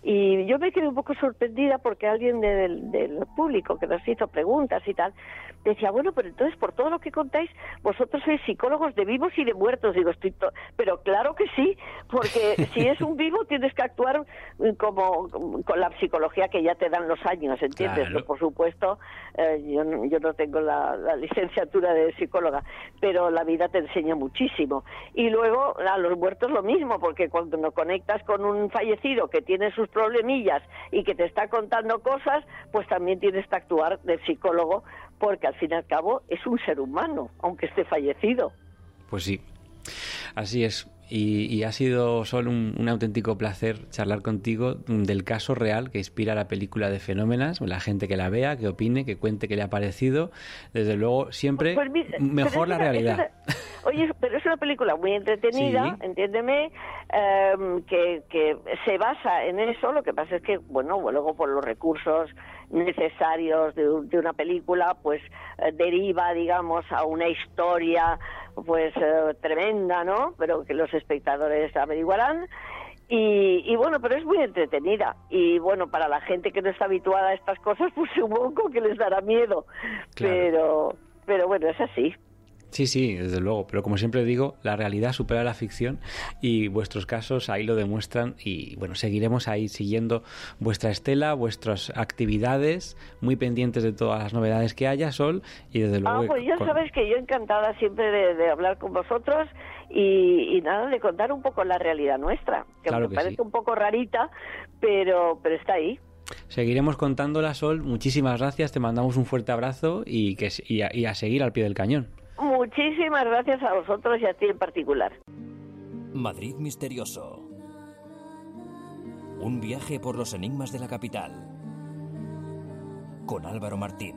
y yo me quedé un poco sorprendida porque alguien de- del, del público que nos hizo preguntas y tal, decía, bueno, pero entonces por todo lo que contáis, vosotros sois psicólogos de vivos y de muertos. Digo, estoy to-". Pero claro que sí, porque si es un vivo tienes que actuar como con la psicología que ya te dan los años, ¿entiendes? Claro. Por supuesto, eh, yo, no- yo no tengo la, la licenciatura de psicóloga, pero la vida te enseña muchísimo. Y luego a los muertos lo mismo, porque cuando nos conectas con un fallecido que tiene sus problemillas y que te está contando cosas, pues también tienes que actuar de psicólogo, porque al fin y al cabo es un ser humano, aunque esté fallecido. Pues sí, así es. Y, y ha sido solo un, un auténtico placer charlar contigo del caso real que inspira la película de Fenómenas, la gente que la vea, que opine, que cuente qué le ha parecido. Desde luego, siempre Pues mira, mejor pero la es una- realidad. es una- oye, pero es una película muy entretenida, Sí. entiéndeme, em, que, que se basa en eso. Lo que pasa es que, bueno, luego por los recursos necesarios de, un- de una película, pues eh, deriva, digamos, a una historia, pues eh, tremenda, ¿no? Pero que los espectadores averiguarán. Y, y bueno, pero es muy entretenida. Y bueno, para la gente que no está habituada a estas cosas, pues supongo que les dará miedo. Claro. Pero, pero bueno, es así. Sí, sí, desde luego. Pero como siempre digo, la realidad supera la ficción y vuestros casos ahí lo demuestran. Y bueno, seguiremos ahí siguiendo vuestra estela, vuestras actividades, muy pendientes de todas las novedades que haya, Sol. Y desde luego. Ah, pues ya con- sabes que yo encantada siempre de, de hablar con vosotros y, y nada, de contar un poco la realidad nuestra, que Claro me que parece sí. un poco rarita, pero, pero está ahí. Seguiremos contándola, Sol. Muchísimas gracias, te mandamos un fuerte abrazo y, que, y, a, y a seguir al pie del cañón. Muchísimas gracias a vosotros y a ti en particular. Madrid misterioso. Un viaje por los enigmas de la capital. Con Álvaro Martín.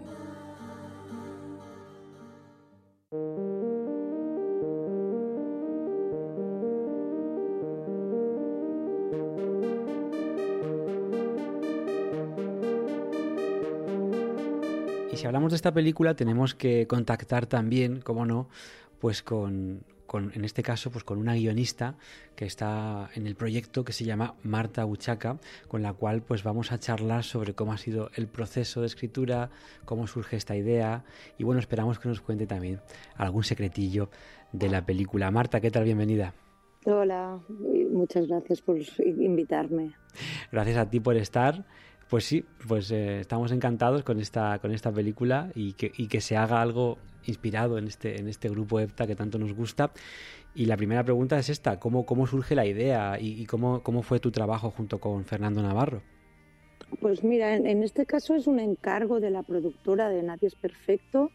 Y si hablamos de esta película tenemos que contactar también, como no, pues con, con, en este caso, pues con una guionista que está en el proyecto que se llama Marta Buchaca, con la cual pues vamos a charlar sobre cómo ha sido el proceso de escritura, cómo surge esta idea y bueno, esperamos que nos cuente también algún secretillo de la película. Marta, ¿qué tal? Bienvenida. Hola, muchas gracias por invitarme. Gracias a ti por estar. Pues sí, pues eh, estamos encantados con esta con esta película y que, y que se haga algo inspirado en este en este grupo EPTA que tanto nos gusta. Y la primera pregunta es esta, ¿cómo, cómo surge la idea y, y cómo, cómo fue tu trabajo junto con Fernando Navarro? Pues mira, en, en este caso es un encargo de la productora de Nadie es Perfecto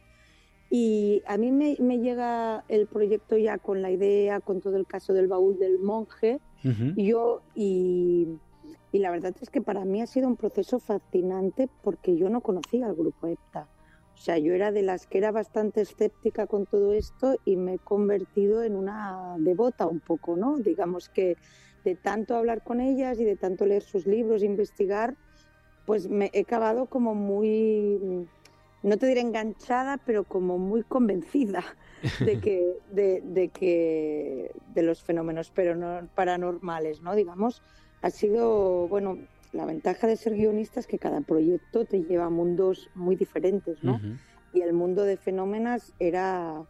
y a mí me, me llega el proyecto ya con la idea, con todo el caso del baúl del monje. Uh-huh. y yo y... Y la verdad es que para mí ha sido un proceso fascinante porque yo no conocía al grupo EPTA. O sea, yo era de las que era bastante escéptica con todo esto y me he convertido en una devota un poco, ¿no? Digamos que de tanto hablar con ellas y de tanto leer sus libros, investigar, pues me he acabado como muy, no te diré enganchada, pero como muy convencida de que de, de que de los fenómenos pero no paranormales, ¿no? Digamos, ha sido, bueno, la ventaja de ser guionista es que cada proyecto te lleva a mundos muy diferentes, ¿no? Uh-huh. Y el mundo de Fenómenas era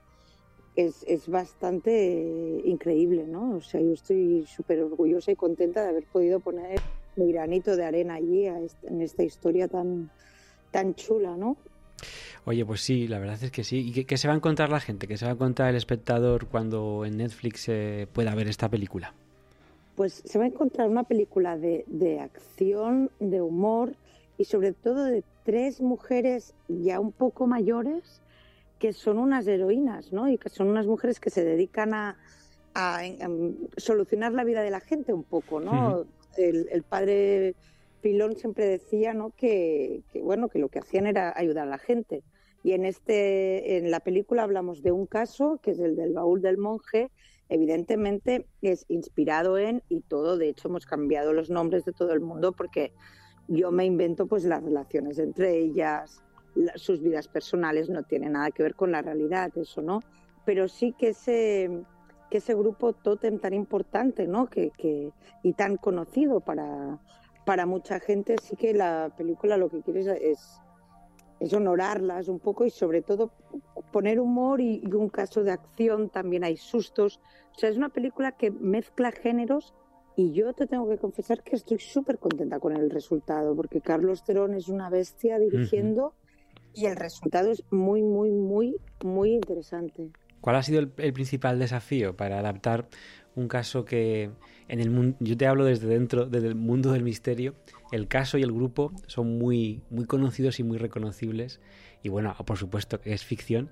es, es bastante increíble, ¿no? O sea, yo estoy súper orgullosa y contenta de haber podido poner mi granito de arena allí a este, en esta historia tan, tan chula, ¿no? Oye, pues sí, la verdad es que sí. ¿Y qué, qué se va a encontrar la gente? ¿Qué se va a encontrar el espectador cuando en Netflix eh, pueda ver esta película? Pues se va a encontrar una película de, de acción, de humor y sobre todo de tres mujeres ya un poco mayores que son unas heroínas, ¿no? Y que son unas mujeres que se dedican a, a, a solucionar la vida de la gente un poco, ¿no? Uh-huh. El, el padre Pilón siempre decía, ¿no? Que, que bueno, que lo que hacían era ayudar a la gente. Y en este, en la película hablamos de un caso que es el del baúl del monje. Evidentemente es inspirado en, y todo, de hecho hemos cambiado los nombres de todo el mundo porque yo me invento pues las relaciones entre ellas, la, sus vidas personales no tienen nada que ver con la realidad, eso no, pero sí que ese, que ese grupo tótem tan importante, ¿no? que, que, y tan conocido para, para mucha gente, sí que la película lo que quiere es, es es honorarlas un poco y sobre todo poner humor y, y un caso de acción, también hay sustos. O sea, es una película que mezcla géneros y yo te tengo que confesar que estoy súper contenta con el resultado porque Carlos Terón es una bestia dirigiendo uh-huh. y el resultado es muy, muy, muy, muy interesante. ¿Cuál ha sido el, el principal desafío para adaptar un caso que en el mundo, yo te hablo desde dentro, desde el mundo del misterio, el caso y el grupo son muy, muy conocidos y muy reconocibles y bueno, por supuesto que es ficción,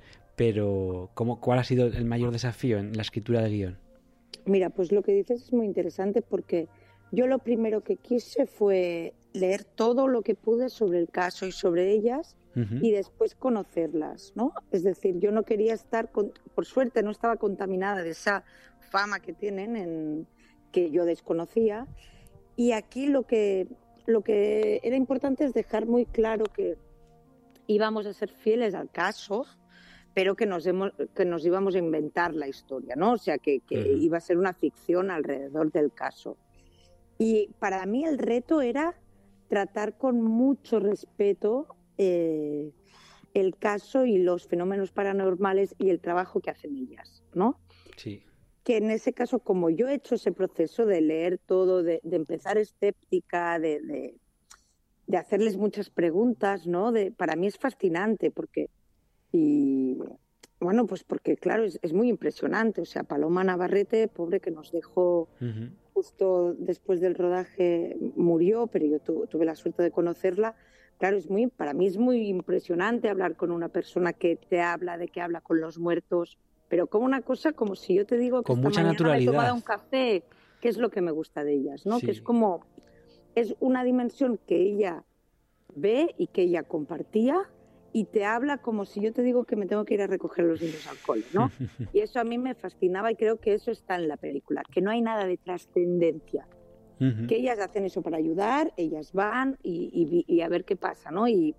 pero ¿cómo, ¿cuál ha sido el mayor desafío en la escritura de guión? Mira, pues lo que dices es muy interesante porque yo lo primero que quise fue leer todo lo que pude sobre el caso y sobre ellas uh-huh. y después conocerlas, ¿no? Es decir, yo no quería estar, con, por suerte no estaba contaminada de esa fama que tienen, en, que yo desconocía, y aquí lo que, lo que era importante es dejar muy claro que íbamos a ser fieles al caso, pero que nos, hemos, que nos íbamos a inventar la historia, ¿no? O sea, que, que uh-huh. iba a ser una ficción alrededor del caso. Y para mí el reto era tratar con mucho respeto eh, el caso y los fenómenos paranormales y el trabajo que hacen ellas, ¿no? Sí. Que en ese caso, como yo he hecho ese proceso de leer todo, de, de empezar escéptica, de, de, de hacerles muchas preguntas, ¿no? De, para mí es fascinante porque, y bueno, pues porque claro, es, es muy impresionante. O sea, Paloma Navarrete, pobre que nos dejó uh-huh. justo después del rodaje, murió, pero yo tu, tuve la suerte de conocerla. Claro, es muy, para mí es muy impresionante hablar con una persona que te habla de que habla con los muertos, pero como una cosa, como si yo te digo que con esta mucha mañana naturalidad. me he tomado un café, que es lo que me gusta de ellas, ¿no? Sí. Que es como, es una dimensión que ella ve y que ella compartía y te habla como si yo te digo que me tengo que ir a recoger a los niños al cole, ¿no? Y eso a mí me fascinaba y creo que eso está en la película, que no hay nada de trascendencia. Uh-huh. Que ellas hacen eso para ayudar, ellas van y, y, y a ver qué pasa, ¿no? Y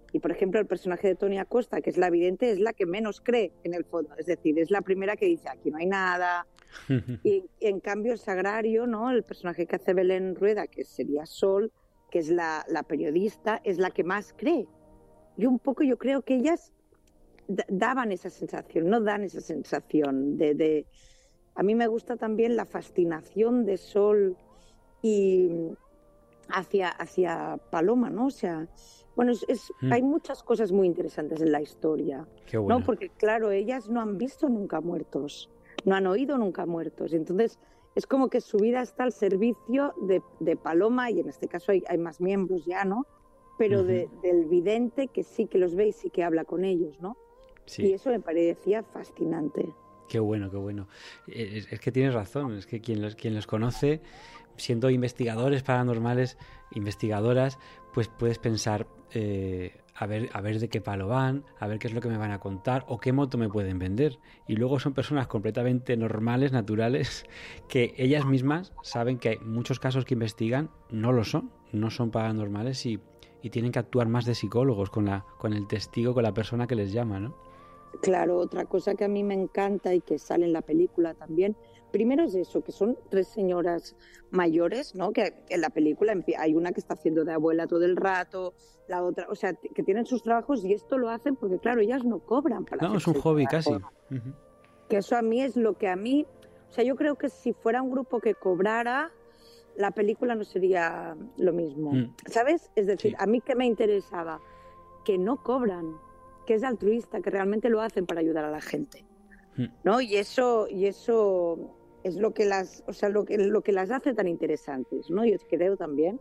Y, por ejemplo, el personaje de Tony Acosta, que es la vidente, es la que menos cree en el fondo. Es decir, es la primera que dice, aquí no hay nada. y, y, en cambio, el Sagrario, ¿no? El personaje que hace Belén Rueda, que sería Sol, que es la, la periodista, es la que más cree. Y un poco yo creo que ellas d- daban esa sensación, no dan esa sensación de, de... A mí me gusta también la fascinación de Sol y hacia, hacia Paloma, ¿no? O sea... Bueno, es, es, mm. hay muchas cosas muy interesantes en la historia, Qué bueno. ¿no? Porque, claro, ellas no han visto nunca muertos, no han oído nunca muertos. Entonces, es como que su vida está al servicio de, de Paloma, y en este caso hay, hay más miembros ya, ¿no? Pero uh-huh. de, del vidente que sí que los ve y sí que habla con ellos, ¿no? Sí. Y eso me parecía fascinante. Qué bueno, qué bueno. Es, es que tienes razón, es que quien los, quien los conoce, siendo investigadores paranormales, investigadoras, pues puedes pensar, eh, a ver, a ver de qué palo van, a ver qué es lo que me van a contar o qué moto me pueden vender. Y luego son personas completamente normales, naturales, que ellas mismas saben que hay muchos casos que investigan no lo son, no son paranormales y, y tienen que actuar más de psicólogos con, la, con el testigo, con la persona que les llama, ¿no? Claro, otra cosa que a mí me encanta y que sale en la película también, primero es eso, que son tres señoras mayores, ¿no? Que en la película hay una que está haciendo de abuela todo el rato, la otra, o sea, que tienen sus trabajos y esto lo hacen porque, claro, ellas no cobran para No, es un hobby casi. Uh-huh. Que eso a mí es lo que a mí, o sea, yo creo que si fuera un grupo que cobrara, la película no sería lo mismo, mm. ¿sabes? Es decir, sí. A mí que me interesaba, que no cobran, que es altruista, que realmente lo hacen para ayudar a la gente, ¿no? Y eso, y eso es lo que las, o sea, lo que, lo que las hace tan interesantes, ¿no? Yo creo también.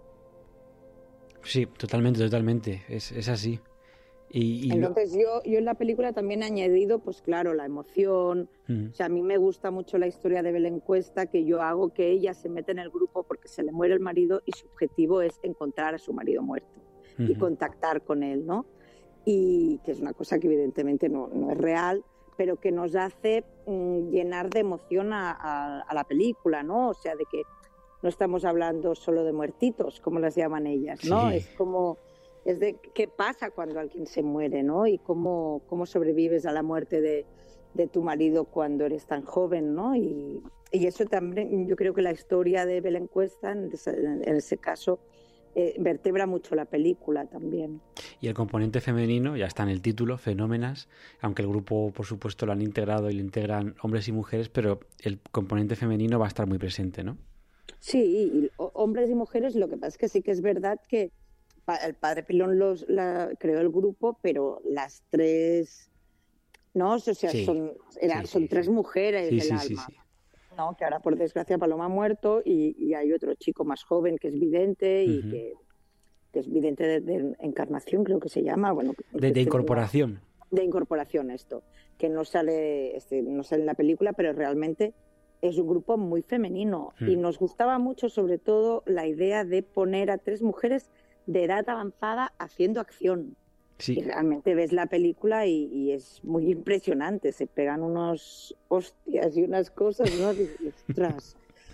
Sí, totalmente, totalmente, es, es así. Y, y Entonces lo... yo, yo en la película también he añadido, pues claro, la emoción. Mm. O sea, a mí me gusta mucho la historia de Belén Cuesta, que yo hago que ella se meta en el grupo porque se le muere el marido y su objetivo es encontrar a su marido muerto uh-huh. y contactar con él, ¿no? Y que es una cosa que evidentemente no, no es real, pero que nos hace mm, llenar de emoción a, a, a la película, ¿no? O sea, de que no estamos hablando solo de muertitos, como las llaman ellas, ¿no? Sí. Es como, es de qué pasa cuando alguien se muere, ¿no? Y cómo, cómo sobrevives a la muerte de, de tu marido cuando eres tan joven, ¿no? Y, y eso también, yo creo que la historia de Belén Cuesta, en ese, en ese caso, Eh, vertebra mucho la película también. Y el componente femenino, ya está en el título, Fenómenas, aunque el grupo por supuesto lo han integrado y lo integran hombres y mujeres, pero el componente femenino va a estar muy presente, ¿no? Sí, y hombres y mujeres, lo que pasa es que sí que es verdad que el padre Pilón los, la, creó el grupo, pero las tres, ¿no? O sea, sí. son, era, sí, son sí, tres sí. mujeres sí, del sí, alma. Sí, sí. ¿No? Que ahora por desgracia Paloma ha muerto y, y hay otro chico más joven que es vidente y uh-huh. que, que es vidente de, de encarnación, creo que se llama. Bueno, de, de incorporación. De incorporación, esto, que no sale, este, no sale en la película, pero realmente es un grupo muy femenino uh-huh. y nos gustaba mucho sobre todo la idea de poner a tres mujeres de edad avanzada haciendo acción. Sí. Y realmente ves la película y, y es muy impresionante, se pegan unos hostias y unas cosas, ¿no? Y, ostras,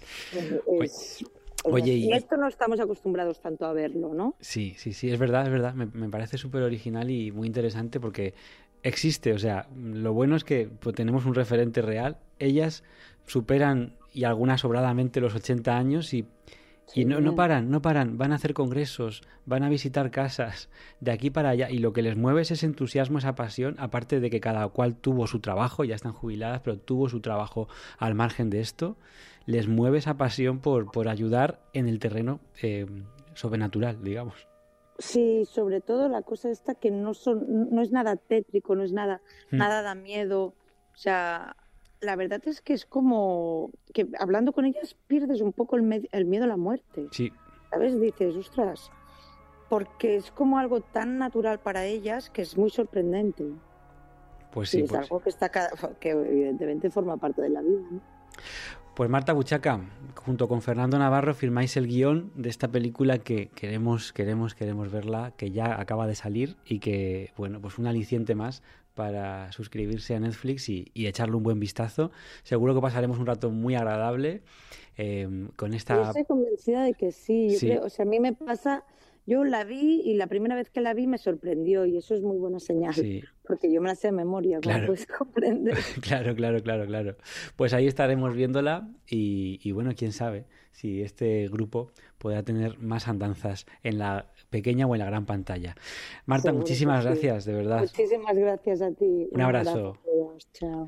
es, Oye, y esto no estamos acostumbrados tanto a verlo, ¿no? Sí, sí, sí, es verdad, es verdad, me, me parece súper original y muy interesante porque existe, o sea, lo bueno es que pues, tenemos un referente real, ellas superan y algunas sobradamente los ochenta años y Y no, no paran, no paran, van a hacer congresos, van a visitar casas, de aquí para allá, y lo que les mueve es ese entusiasmo, esa pasión, aparte de que cada cual tuvo su trabajo, ya están jubiladas, pero tuvo su trabajo al margen de esto, les mueve esa pasión por, por ayudar en el terreno eh, sobrenatural, digamos. Sí, sobre todo la cosa esta que no son, no es nada tétrico, no es nada, hmm. nada da miedo, o sea... La verdad es que es como que hablando con ellas pierdes un poco el, med- el miedo a la muerte. Sí. ¿Sabes? Dices, ostras, porque es como algo tan natural para ellas que es muy sorprendente. Pues sí, y es pues algo que está que evidentemente forma parte de la vida, ¿no? Pues Marta Buchaca, junto con Fernando Navarro firmáis el guión de esta película que queremos, queremos, queremos verla, que ya acaba de salir y que, bueno, pues un aliciente más para suscribirse a Netflix y, y echarle un buen vistazo. Seguro que pasaremos un rato muy agradable eh, con esta... Yo estoy convencida de que sí. Yo sí. creo, o sea, a mí me pasa Yo la vi y la primera vez que la vi me sorprendió y eso es muy buena señal, Sí. porque yo me la sé de memoria, como Claro. puedes comprender. Claro, claro, claro, claro. Pues ahí estaremos viéndola y, y bueno, quién sabe si este grupo pueda tener más andanzas en la pequeña o en la gran pantalla. Marta, Seguro muchísimas que sí. gracias, de verdad. Muchísimas gracias a ti. Un abrazo. a todos. Chao.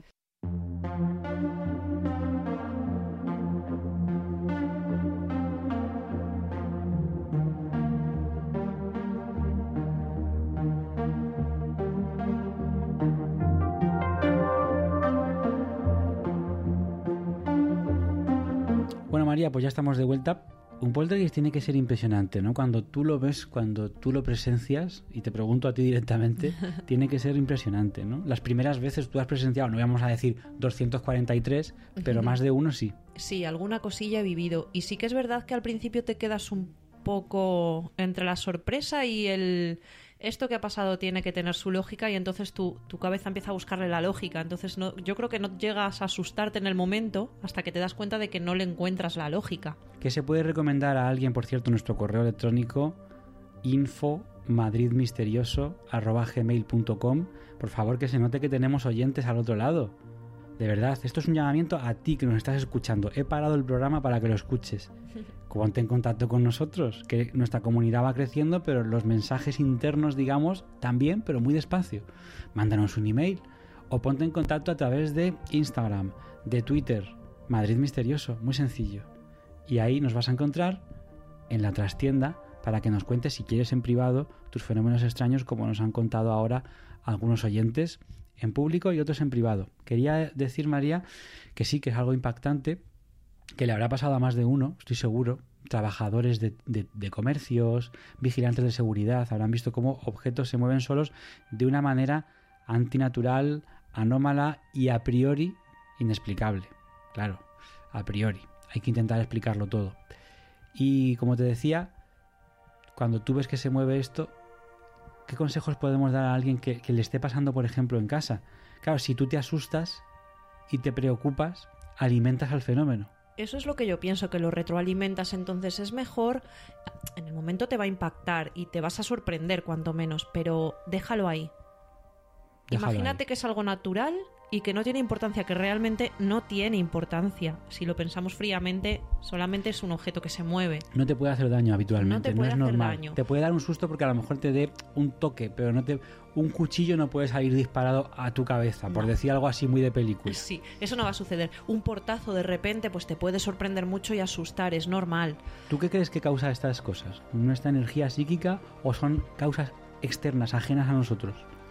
Bueno, María, pues ya estamos de vuelta. Un poltergeist tiene que ser impresionante, ¿no? Cuando tú lo ves, cuando tú lo presencias, y te pregunto a ti directamente, tiene que ser impresionante, ¿no? Las primeras veces tú has presenciado, no vamos a decir doscientos cuarenta y tres, pero más de uno sí. Sí, alguna cosilla he vivido. Y sí que es verdad que al principio te quedas un poco entre la sorpresa y el... Esto que ha pasado tiene que tener su lógica y entonces tu, tu cabeza empieza a buscarle la lógica. Entonces no, yo creo que no llegas a asustarte en el momento hasta que te das cuenta de que no le encuentras la lógica. ¿Qué se puede recomendar a alguien, por cierto, nuestro correo electrónico info madridmisterioso arroba gmail punto com? Por favor, que se note que tenemos oyentes al otro lado. De verdad, esto es un llamamiento a ti que nos estás escuchando. He parado el programa para que lo escuches. Ponte en contacto con nosotros, que nuestra comunidad va creciendo, pero los mensajes internos, digamos, también, pero muy despacio. Mándanos un email o ponte en contacto a través de Instagram, de Twitter, Madrid Misterioso, muy sencillo. Y ahí nos vas a encontrar en la trastienda para que nos cuentes, si quieres en privado, tus fenómenos extraños, como nos han contado ahora algunos oyentes en público y otros en privado. Quería decir, María, que sí, que es algo impactante, que le habrá pasado a más de uno, estoy seguro. Trabajadores de, de, de comercios, vigilantes de seguridad, habrán visto cómo objetos se mueven solos de una manera antinatural, anómala y a priori inexplicable. Claro, a priori. Hay que intentar explicarlo todo. Y como te decía, cuando tú ves que se mueve esto, ¿qué consejos podemos dar a alguien que, que le esté pasando, por ejemplo, en casa? Claro, si tú te asustas y te preocupas, alimentas al fenómeno. Eso es lo que yo pienso, que lo retroalimentas, entonces es mejor, en el momento te va a impactar y te vas a sorprender cuanto menos, pero déjalo ahí. Déjalo Imagínate ahí. que es algo natural y que no tiene importancia, que realmente no tiene importancia. Si lo pensamos fríamente, solamente es un objeto que se mueve. No te puede hacer daño habitualmente, No te puede es hacer normal. daño. Te puede dar un susto porque a lo mejor te dé un toque, pero no te un cuchillo no puede salir disparado a tu cabeza, por No. decir algo así muy de película. Sí, eso no va a suceder. Un portazo de repente pues te puede sorprender mucho y asustar, es normal. ¿Tú qué crees que causa estas cosas? ¿Nuestra energía psíquica o son causas externas, ajenas a nosotros?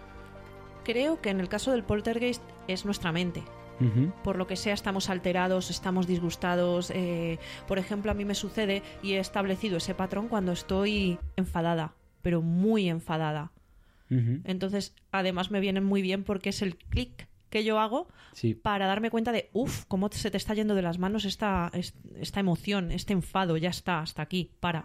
Creo que en el caso del poltergeist es nuestra mente. Uh-huh. Por lo que sea, estamos alterados, estamos disgustados. Eh, por ejemplo, a mí me sucede y he establecido ese patrón cuando estoy enfadada, pero muy enfadada. Uh-huh. Entonces, además me vienen muy bien porque es el clic que yo hago Sí. para darme cuenta de, uff, cómo se te está yendo de las manos esta, esta emoción, este enfado, ya está, hasta aquí, para.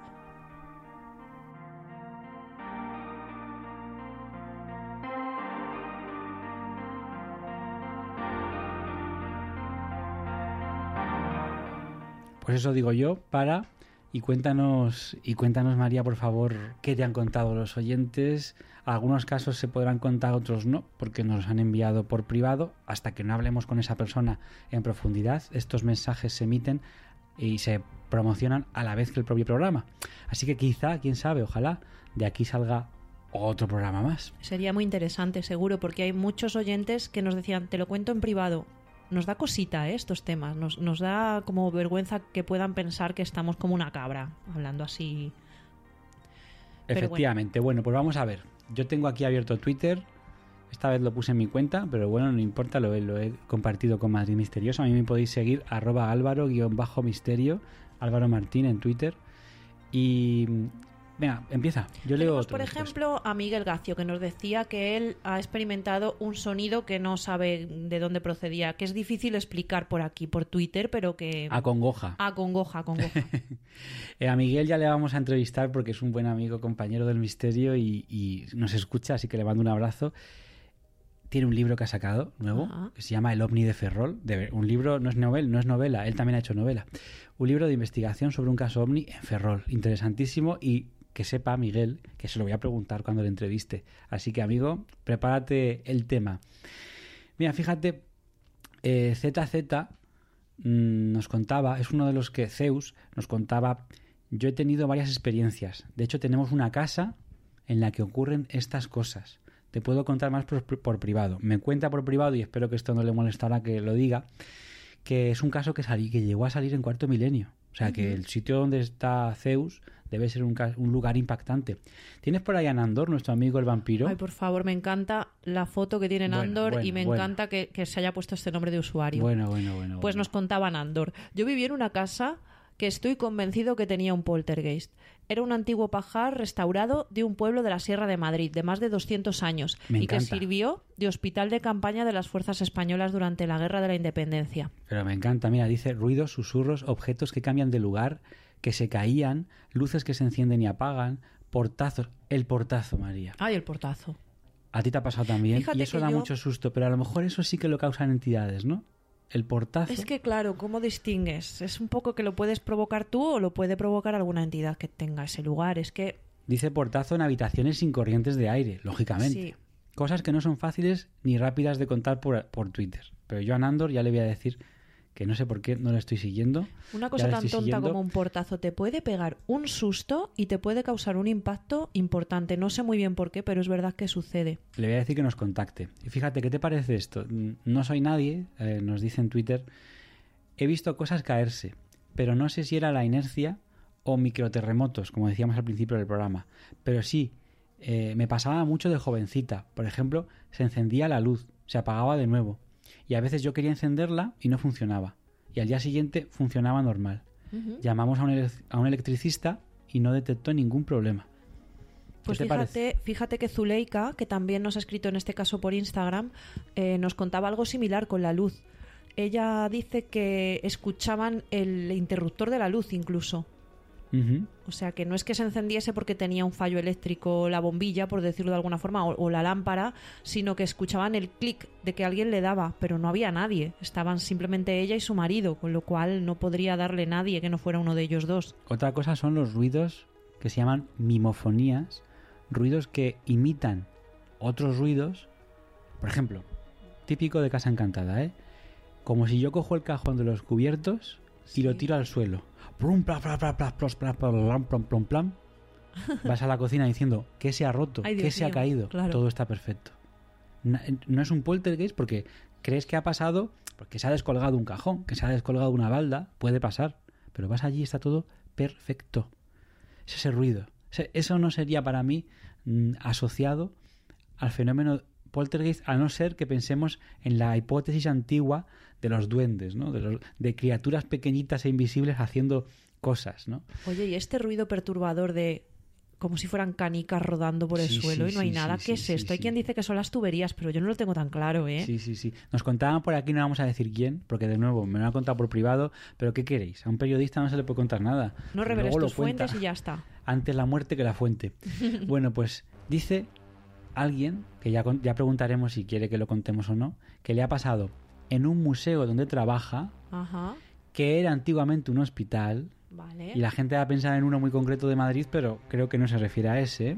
Pues eso digo yo, para y cuéntanos y cuéntanos, María, por favor, qué te han contado los oyentes. Algunos casos se podrán contar, otros no, porque nos los han enviado por privado. Hasta que no hablemos con esa persona en profundidad, estos mensajes se emiten y se promocionan a la vez que el propio programa. Así que quizá, quién sabe, ojalá de aquí salga otro programa más. Sería muy interesante, seguro, porque hay muchos oyentes que nos decían, te lo cuento en privado. Nos da cosita, ¿eh? Estos temas, nos, nos da como vergüenza que puedan pensar que estamos como una cabra, hablando así. Pero Efectivamente. Bueno. bueno, pues vamos a ver. Yo tengo aquí abierto Twitter. Esta vez lo puse en mi cuenta, pero bueno, no importa, lo he, lo he compartido con Madrid Misterioso. A mí me podéis seguir arroba álvaro-misterio, Álvaro Martín en Twitter. Y venga, empieza. Yo leo Tenemos, otro por después. ejemplo, a Miguel Gacio, que nos decía que él ha experimentado un sonido que no sabe de dónde procedía, que es difícil explicar por aquí, por Twitter, pero que... Acongoja. Acongoja, acongoja. Eh, a Miguel ya le vamos a entrevistar porque es un buen amigo, compañero del misterio y, y nos escucha, así que le mando un abrazo. Tiene un libro que ha sacado nuevo, Ajá. que se llama El ovni de Ferrol. De, un libro, no es novela, no es novela, él también ha hecho novela. Un libro de investigación sobre un caso ovni en Ferrol. Interesantísimo y que sepa, Miguel, que se lo voy a preguntar cuando le entreviste. Así que, amigo, prepárate el tema. Mira, fíjate, eh, Z Z mmm, nos contaba, es uno de los que Zeus nos contaba, yo he tenido varias experiencias. De hecho, tenemos una casa en la que ocurren estas cosas. Te puedo contar más por, por privado. Me cuenta por privado, y espero que esto no le molestará que lo diga, que es un caso que, salí, que llegó a salir en Cuarto Milenio. O sea, uh-huh. que el sitio donde está Zeus debe ser un, un lugar impactante. ¿Tienes por ahí a Nandor, nuestro amigo el vampiro? Ay, por favor, me encanta la foto que tiene Nandor, bueno, bueno, y me bueno. encanta que, que se haya puesto este nombre de usuario. Bueno, bueno, bueno. Pues bueno. nos contaba Nandor. Yo viví en una casa que estoy convencido que tenía un poltergeist. Era un antiguo pajar restaurado de un pueblo de la Sierra de Madrid, de más de doscientos años, me y encanta. que sirvió de hospital de campaña de las fuerzas españolas durante la Guerra de la Independencia. Pero me encanta, mira, dice ruidos, susurros, objetos que cambian de lugar, que se caían, luces que se encienden y apagan, portazos. El portazo, María. Ay, el portazo. A ti te ha pasado también. Fíjate y eso que da yo... mucho susto, pero a lo mejor eso sí que lo causan entidades, ¿no? El portazo. Es que claro, ¿cómo distingues? Es un poco que lo puedes provocar tú o lo puede provocar alguna entidad que tenga ese lugar. Es que... Dice portazo en habitaciones sin corrientes de aire, lógicamente. Sí. Cosas que no son fáciles ni rápidas de contar por, por Twitter. Pero yo a Nandor ya le voy a decir que no sé por qué no le estoy siguiendo. Una cosa tan tonta siguiendo. Como un portazo te puede pegar un susto y te puede causar un impacto importante. No sé muy bien por qué, pero es verdad que sucede. Le voy a decir que nos contacte. Y fíjate, ¿qué te parece esto? No soy nadie, eh, nos dice en Twitter. He visto cosas caerse, pero no sé si era la inercia o microterremotos, como decíamos al principio del programa. Pero sí, eh, me pasaba mucho de jovencita. Por ejemplo, se encendía la luz, se apagaba de nuevo. Y a veces yo quería encenderla y no funcionaba. Y al día siguiente funcionaba normal. Uh-huh. Llamamos a un, ele- a un electricista y no detectó ningún problema. Pues ¿Qué te fíjate, parece? fíjate que Zuleika, que también nos ha escrito en este caso por Instagram, eh, nos contaba algo similar con la luz. Ella dice que escuchaban el interruptor de la luz incluso. Uh-huh. O sea, que no es que se encendiese porque tenía un fallo eléctrico la bombilla, por decirlo de alguna forma, o, o la lámpara, sino que escuchaban el clic de que alguien le daba, pero no había nadie. Estaban simplemente ella y su marido, con lo cual no podría darle nadie que no fuera uno de ellos dos. Otra cosa son los ruidos que se llaman mimofonías, ruidos que imitan otros ruidos. Por ejemplo, típico de Casa Encantada, ¿eh? Como si yo cojo el cajón de los cubiertos y sí. lo tiro al suelo. Vas a la cocina diciendo ¿qué se ha roto? Ay, ¿Qué se mío, ha caído? Claro. Todo está perfecto. No es un poltergeist porque crees que ha pasado porque se ha descolgado un cajón, que se ha descolgado una balda, puede pasar, pero vas allí y está todo perfecto. Es ese ruido. Eso no sería para mí mm, asociado al fenómeno poltergeist, a no ser que pensemos en la hipótesis antigua de los duendes, ¿no? De, los, de criaturas pequeñitas e invisibles haciendo cosas, ¿no? Oye, y este ruido perturbador de como si fueran canicas rodando por el sí, suelo sí, y no hay sí, nada, sí, ¿qué sí, es sí, esto? sí. Hay quien dice que son las tuberías, pero yo no lo tengo tan claro, ¿eh? Sí, sí, sí. Nos contaban por aquí, no vamos a decir quién, porque de nuevo me lo han contado por privado, pero ¿qué queréis? A un periodista no se le puede contar nada. No reveles Luego tus lo cuenta fuentes y ya está. Antes la muerte que la fuente. Bueno, pues dice alguien, que ya, ya preguntaremos si quiere que lo contemos o no, que le ha pasado en un museo donde trabaja, Ajá. que era antiguamente un hospital. Vale. Y la gente va a pensar en uno muy concreto de Madrid, pero creo que no se refiere a ese.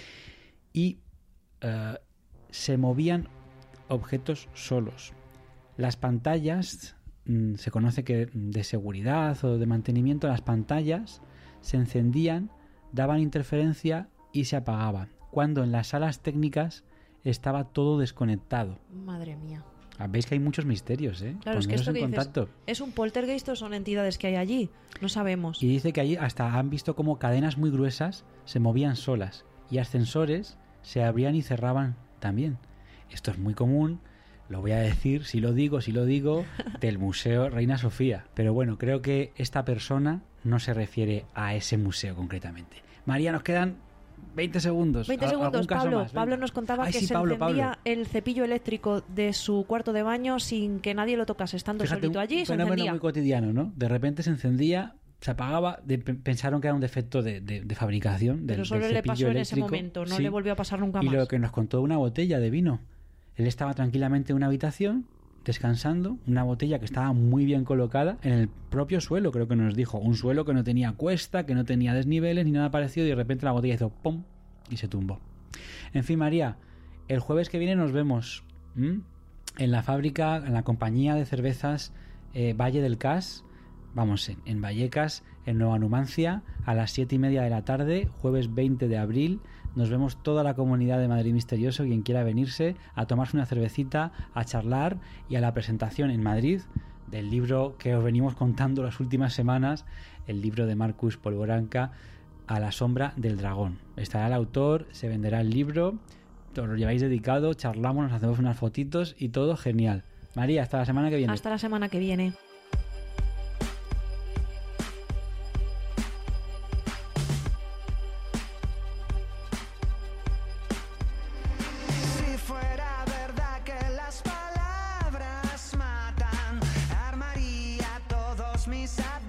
Y uh, se movían objetos solos. Las pantallas, mmm, se conoce que de seguridad o de mantenimiento, las pantallas se encendían, daban interferencia y se apagaban. Cuando en las salas técnicas estaba todo desconectado. Madre mía. Veis que hay muchos misterios, ¿eh? Claro, es que esto que contacto. dices, ¿es un poltergeist o son entidades que hay allí? No sabemos. Y dice que allí hasta han visto como cadenas muy gruesas se movían solas y ascensores se abrían y cerraban también. Esto es muy común, lo voy a decir, si lo digo, si lo digo, del Museo Reina Sofía. Pero bueno, creo que esta persona no se refiere a ese museo concretamente. María, nos quedan veinte segundos. veinte segundos, Pablo. Más, Pablo nos contaba Ay, que sí, se Pablo, encendía Pablo. el cepillo eléctrico de su cuarto de baño sin que nadie lo tocase, estando Fíjate, solito allí, un se fenómeno encendía. muy cotidiano, ¿no? De repente se encendía, se apagaba, de, pensaron que era un defecto de, de, de fabricación del, Pero solo del le pasó en ese eléctrico. momento, no Sí. le volvió a pasar nunca y más. lo que nos contó una botella de vino. Él estaba tranquilamente en una habitación, descansando, una botella que estaba muy bien colocada en el propio suelo, creo que nos dijo, un suelo que no tenía cuesta, que no tenía desniveles ni nada parecido, y de repente la botella hizo ¡pum! Y se tumbó. En fin, María, el jueves que viene nos vemos ¿m? en la fábrica, en la compañía de cervezas eh, Valle del Cas, vamos, en, en Vallecas, en Nueva Numancia, a las siete y media de la tarde, jueves veinte de abril. Nos vemos toda la comunidad de Madrid Misterioso, quien quiera venirse a tomarse una cervecita, a charlar y a la presentación en Madrid del libro que os venimos contando las últimas semanas, el libro de Marcus Polvoranca, A la sombra del dragón. Estará el autor, se venderá el libro, os lo lleváis dedicado, charlamos, nos hacemos unas fotitos y todo genial. María, hasta la semana que viene. Hasta la semana que viene. Si fuera verdad que las palabras matan, armaría todos mis ataques.